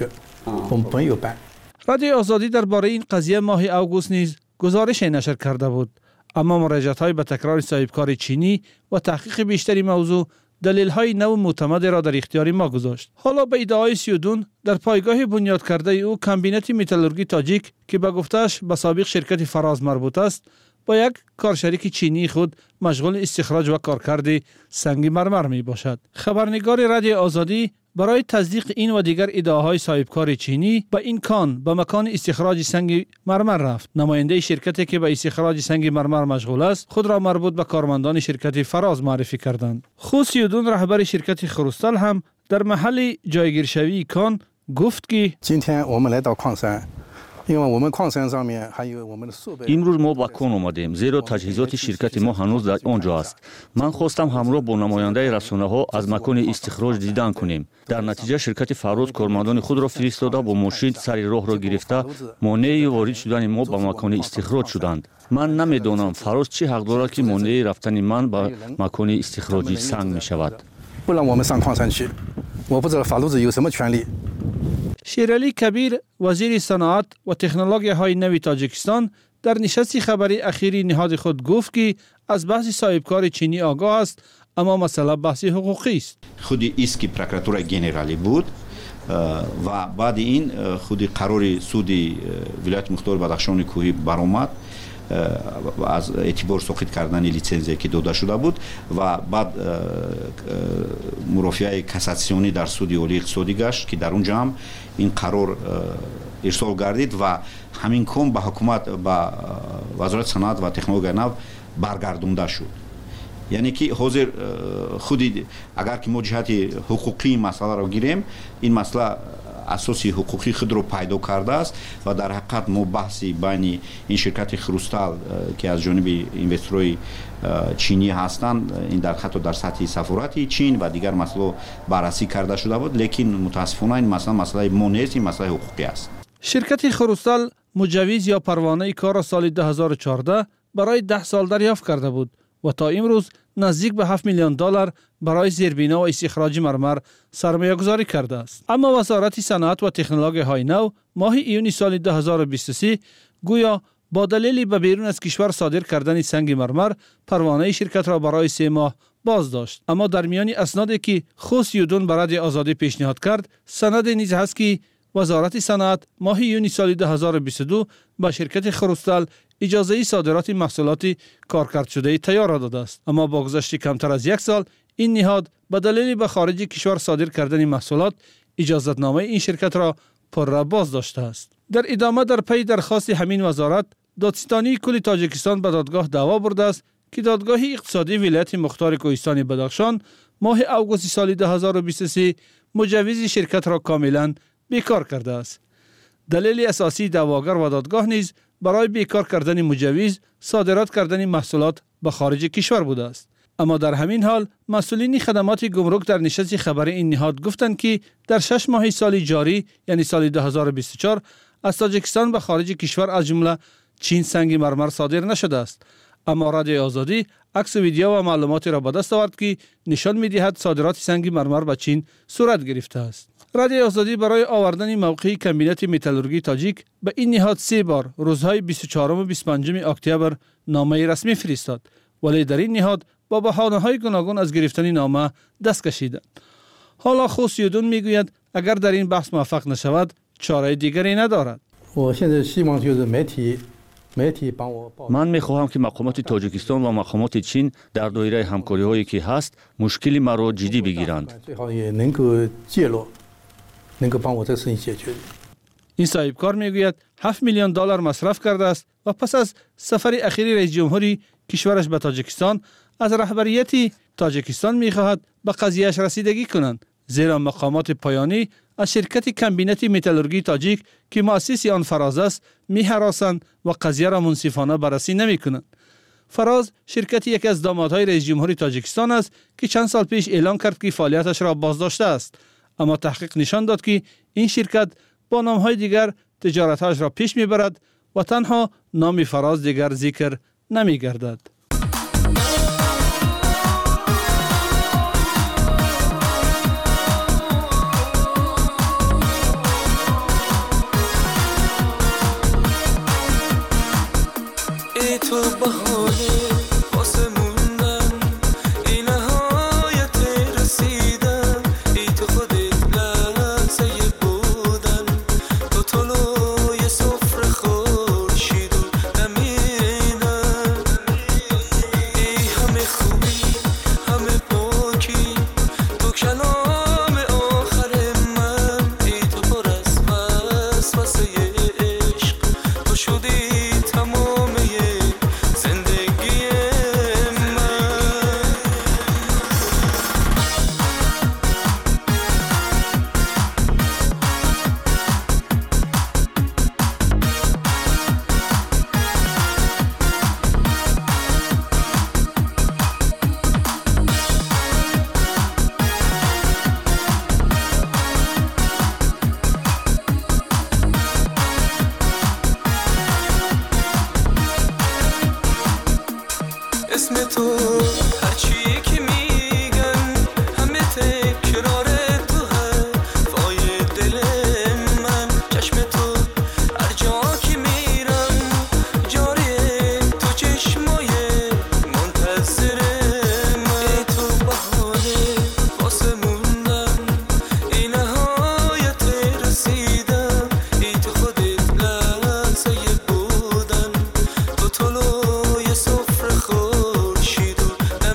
رادیو آزادی درباره این قضیه ماه اوگوست نیز گزارش نشر کرده بود، اما مراجعه‌های به تکرار صاحبکار چینی و تحقیق بیشتری موضوع دلیل‌های نو معتمد را در اختیار ما گذاشت. حالا به ادعای سیودون در پایگاه بنیاد کرده او کمبینت متالورژی تاجیک که به گفته‌اش به سابق شرکت فراز مربوط است با یک کارشریک چینی خود مشغول استخراج و کارکرد سنگ مرمر می باشد. خبرنگار رادیو آزادی برای تصدیق این و دیگر ادعاهای صاحبکار چینی به این کان به مکان استخراج سنگ مرمر رفت. نماینده شرکتی که به استخراج سنگ مرمر مشغول است خود را مربوط به کارمندان شرکت فراز معرفی کردند. خو سیودون رهبر شرکت خروستال هم در محل جایگیرشوی کان گفت که имрӯз мо ба кон омадем, зеро таҷҳизоти ширкати мо ҳанӯз дар он ҷо аст. Ман хостам ҳамроҳ бо намояндаи расонаҳо аз макони истихроҷ дидан кунем. дар натиҷа ширкати фароз кормандони худро фиристода бо мошин сари роҳро гирифта монеи ворид шудани мо ба макони истихроҷ шуданд. ман намедонам фароз чӣ ҳақ дорад ки монеи рафтани ман ба макони истихроҷи санг мешавад. شیرعلی کبیر وزیر صنعت و تکنولوژی های نوی تاجیکستان در نشست خبری اخیری نهاد خود گفت که از بحث صاحبکار چینی آگاه است، اما مسئله بحث حقوقی است. خودی اسکی پروکراتور گنرالی بود و بعد این خودی قرار سودی ولایت مختار بدخشان کوهی برآمد از اعتبار ساقط کردن لیسانسی که داده شده بود و بعد مرافعه کاساسیونی در سود عالی اقتصادی گشت که در اونجا هم این قرار ارسال گردید و همین کام به حکومت به وزارت صنعت و تکنولوژی نو برگردونده شد. یعنی که حاضر خودی اگر که ما جهت حقوقی مسئله را گیریم، این مسئله اساسی حقوقی خود رو پیدا کرده است و در حقیقت ما بحثی بین این شرکت خروستال که از جانب اینوستورهای چینی هستند، این در حتی در سطح سفارت چین و دیگر مسئله بررسی کرده شده بود، لیکن متاسفانه این مسئله ما نیست، این مسئله حقوقی است. شرکت خروستال مجوز یا پروانه کار سال 2014 برای 10 سال دریافت کرده بود و تا امروز نزدیک به 7 میلیون دلار برای زیربنا و استخراج مرمر سرمایه گذاری کرده است. اما وزارت صنعت و تکنولوژی های نو ماه ایونی سال 2023 گویا با دلیل به بیرون از کشور صادر کردن سنگ مرمر پروانه شرکت را برای 3 ماه باز داشت. اما در میان اسنادی که خو سیودون به رادیو آزادی پیشنهاد کرد، سند نیز هست که وزارت صنعت ماه یونی سال 2022 به شرکت خروستال اجازه صادرات محصولات کارکرد شده تیار داده است، اما با گذشت کمتر از 1 سال این نهاد به دلیل به خارج کشور صادر کردن محصولات اجازتنامه این شرکت را پرره باز داشته است. در ادامه در پی درخواست همین وزارت دادستانی کل تاجیکستان به دادگاه دعوا برده است که دادگاه اقتصادی ولایت مختار کوهستان بدخشان ماه اوگوست سال 2023 مجوز شرکت را کاملا بیکار کرده است. دلیل اساسی دعواگر و دادگاه نیز برای بیکار کردن مجوز صادرات کردن محصولات به خارج کشور بوده است. اما در همین حال مسئولین خدمات گمرک در نشست خبر این نهاد گفتند که در 6 ماه سال جاری یعنی سال 2024 از تاجیکستان به خارج کشور از جمله چین سنگ مرمر صادر نشده است. اما رادیوی آزادی عکس و ویدیو و معلوماتی را به دست آورد که نشان می‌دهد صادرات سنگ مرمر به چین صورت گرفته است. رادیوی آزادی برای آوردن موقع کمبینت متالورژی تاجیک به این نهاد 3 بار روزهای 24 و 25 اکتبر نامه رسمی فرستاد، ولی در این نهاد با بهانه‌های گوناگون از گرفتن نامه دست کشیدند. حالا خوسیودون میگوید اگر در این بحث موفق نشود چاره دیگری ندارد. من می‌خواهم که مقامات تاجیکستان و مقامات چین در دایره همکاری‌هایی که هست مشکل مرا جدی بگیرند. این صاحبکار میگوید 7 میلیون دلار مصرف کرده است و پس از سفر اخیر رئیس جمهوری کشورش به تاجیکستان از رهبریت تاجیکستان می‌خواهد به قضیه‌اش رسیدگی کنند، زیرا مقامات پایانی از شرکت کمبینت متالورژی تاجیک که مؤسس آن فراز است می‌هراسند و قضیه را منصفانه بررسی نمی‌کنند. فراز شرکت یکی از دامادهای رئیس جمهوری تاجیکستان است که چند سال پیش اعلان کرد که فعالیتش را بازداشته است، اما تحقیق نشان داد که این شرکت با نام‌های دیگر تجارتش را پیش می‌برد و تنها نام فراز دیگر ذکر نمی‌گردد. تو بهانه واسه موندن این نهایت رسیدن ای تو خودت لحظه بودن تو طلوع سفره خورشید و نمیرینن ای همه خوبی همه پاکی تو کلام آخر من ای تو پر از وسوسه عشق تو شدی تمام اسم تو هرچی که میگن همه تکرار تو هوای دل من چشم تو هر جا که میرم جاری تو چشمای منتظر من تو بهانه واسه موندن این نهایت رسیدن ای تو خودت لحظه بودن تو طلوع سفره خورشید و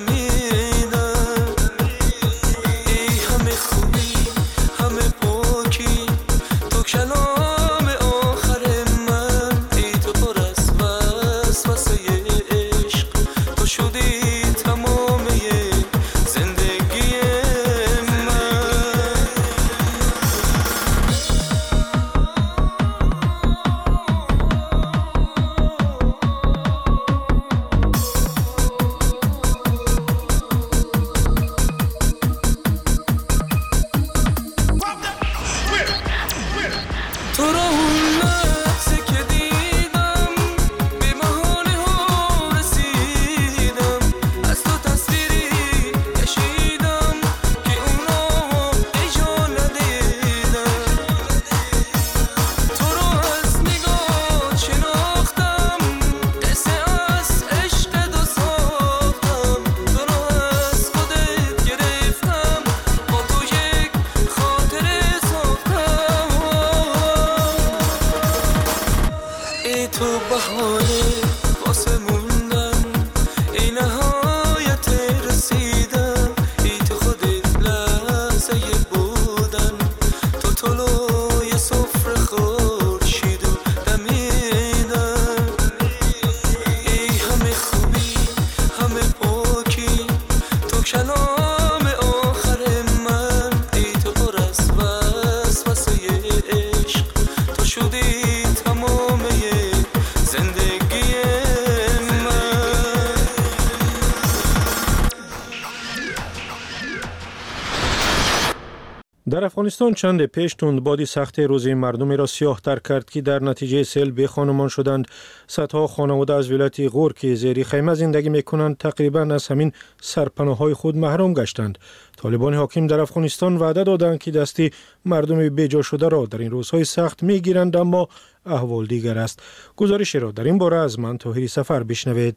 در افغانستان چند پیش تندبادی سخت روزی مردمی را سیاه‌تر کرد که در نتیجه سیل بی خانمان شدند. صدها خانواده از ولایت غور که زیر خیمه زندگی می‌کنند تقریباً از همین سرپناه‌های خود محروم گشتند. طالبان حاکم در افغانستان وعده دادند که دستی مردم بیجا شده را در این روزهای سخت می‌گیرند، اما احوال دیگر است. گزارشی را در این باره از من طاهری سفر بشنوید.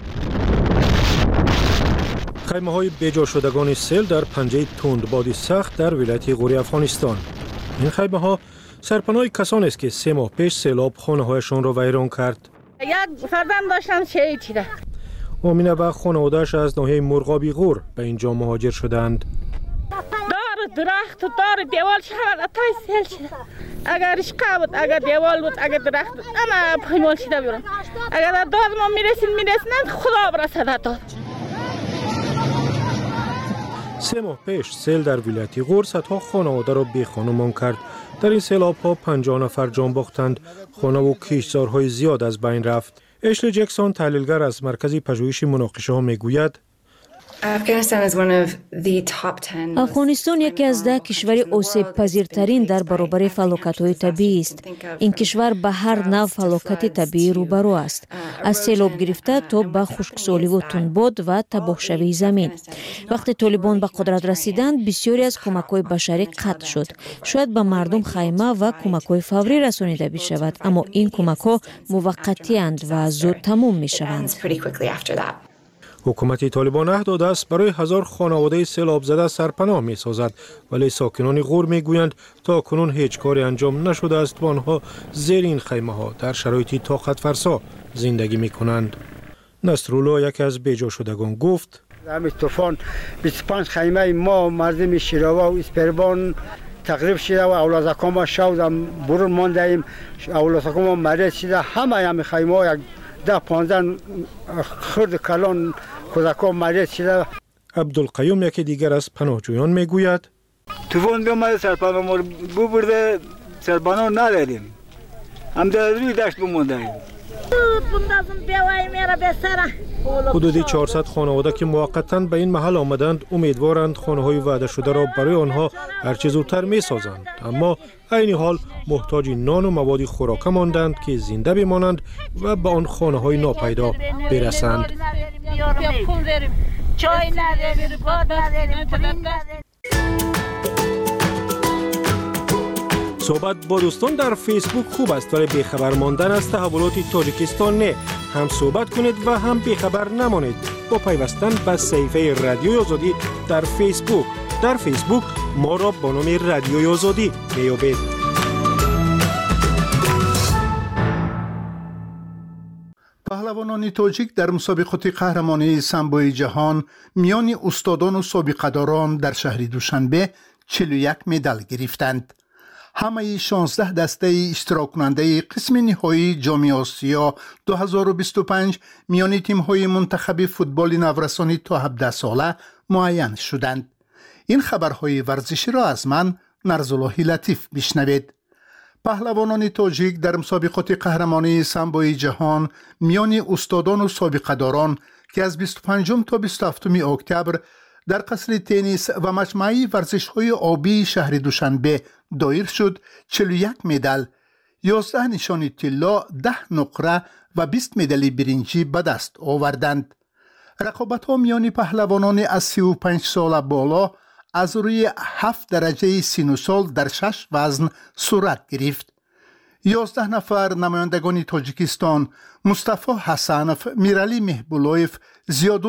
خیمه‌های بیجا شدگان سیل در پنجه تندباد سخت در ولایت غور افغانستان. این خیمه‌ها سرپناه کسانی است که 3 ماه پیش سیلاب خانه‌هایشان را ویران کرد. یک فرزند داشتن شهید شده. آمینه و خانواده‌اش از ناحیه مرغابی غور به اینجا مهاجر شدند. دار درخت و دار دیوال شد اتای سیل شده. اگر اشقا بود، اگر دیوال بود، اگر درخت بود، اما پایمال شده بیرون. اگر در داد ما میرسیدند خدا برسد داد. 3 ماه پیش سیل در ولایت غور صدها خانواده را بی خانمان کرد. در این سیلاب‌ها 50 نفر جان باختند. خانه و کشتزارهای زیاد از بین رفت. اشلی جکسون تحلیلگر از مرکز پژوهش مناقشه‌ها میگوید افغانستان یکی از 10 کشور آسیب پذیرترین در برابر فلاکت‌های طبیعی است. این کشور به هر نوع فلاکت طبیعی روبرو است، از سیلاب گرفته تا به خشکسالی و تندباد و تباهشوی زمین. وقتی طالبان به قدرت رسیدند بسیاری از کمک‌های بشری قطع شد. شاید به مردم خیمه و کمک‌های فوری رسانیده بشود، اما این کمک‌ها موقتی اند و زود تمام می‌شوند. حکومت طالبان عهد داده است برای 1000 خانواده سیلاب زده سرپناه می سازد، ولی ساکنان غور می گویند تا کنون هیچ کاری انجام نشده است و آنها زیر این خیمه ها در شرایطی طاقت فرسا زندگی می کنند. نصرالله یکی از بیجا شدگان گفت همین طوفان 25 خیمه ما مردم شیراوا و اسپربان تقریب شده و اولادکان ما شودم برون مانده ایم. اولادکان ما مریض شده. همه خیمه ها 10-15 خرد کلان کودکان مریض شده. عبدالقیوم یکی دیگر از پناهجویان میگوید طوفان بیامده سرپناه ما ببرده، سرپناه نداریم، هم در روی دشت بمانده ایم. حدودی 400 خانواده که موقتاً به این محل آمدند امیدوارند خانه‌های وعده شده را برای آنها هرچه زودتر می‌سازند، اما عین حال محتاج نان و مواد خوراکه ماندند که زنده بمانند و به آن خانه‌های ناپیدا برسند. صحبت با دوستان در فیسبوک خوب است، ولی بیخبر ماندن از تحولات تاجیکستان نه. هم صحبت کنید و هم بیخبر نمانید با پیوستن به صفحه رادیوی آزادی در فیسبوک. در فیسبوک ما را با نام رادیوی آزادی میابید. پهلوانان تاجیک در مسابقات قهرمانی سامبوی جهان میان استادان و سابقه‌داران در شهر دوشنبه 41 مدال گرفتند. همه 16 دسته اشتراک کننده قسم نهایی جام آسیا 2025 میان تیم‌های منتخب فوتبال نورسانی تا 17 ساله معین شدند. این خبرهای ورزشی را از من نرزالله لطیف بشنوید. پهلوانان تاجیک در مسابقات قهرمانی سامبوی جهان میان استادان و سابقه‌داران که از 25 تا 27 اکتبر در قصر تنیس و مجمع ورزش‌های آبی شهر دوشنبه دایر شد 41 مدال، 11 نشان طلا، 10 نقره و 20 مدال برنجی به دست آوردند. رقابت‌ها میان پهلوانان از 35 سال بالا از روی 7 درجه سن و سال در 6 وزن صورت گرفت. 11 نفر نمایندگان تاجیکستان مصطفی حسنف، میرعلی محبولویف، زیاد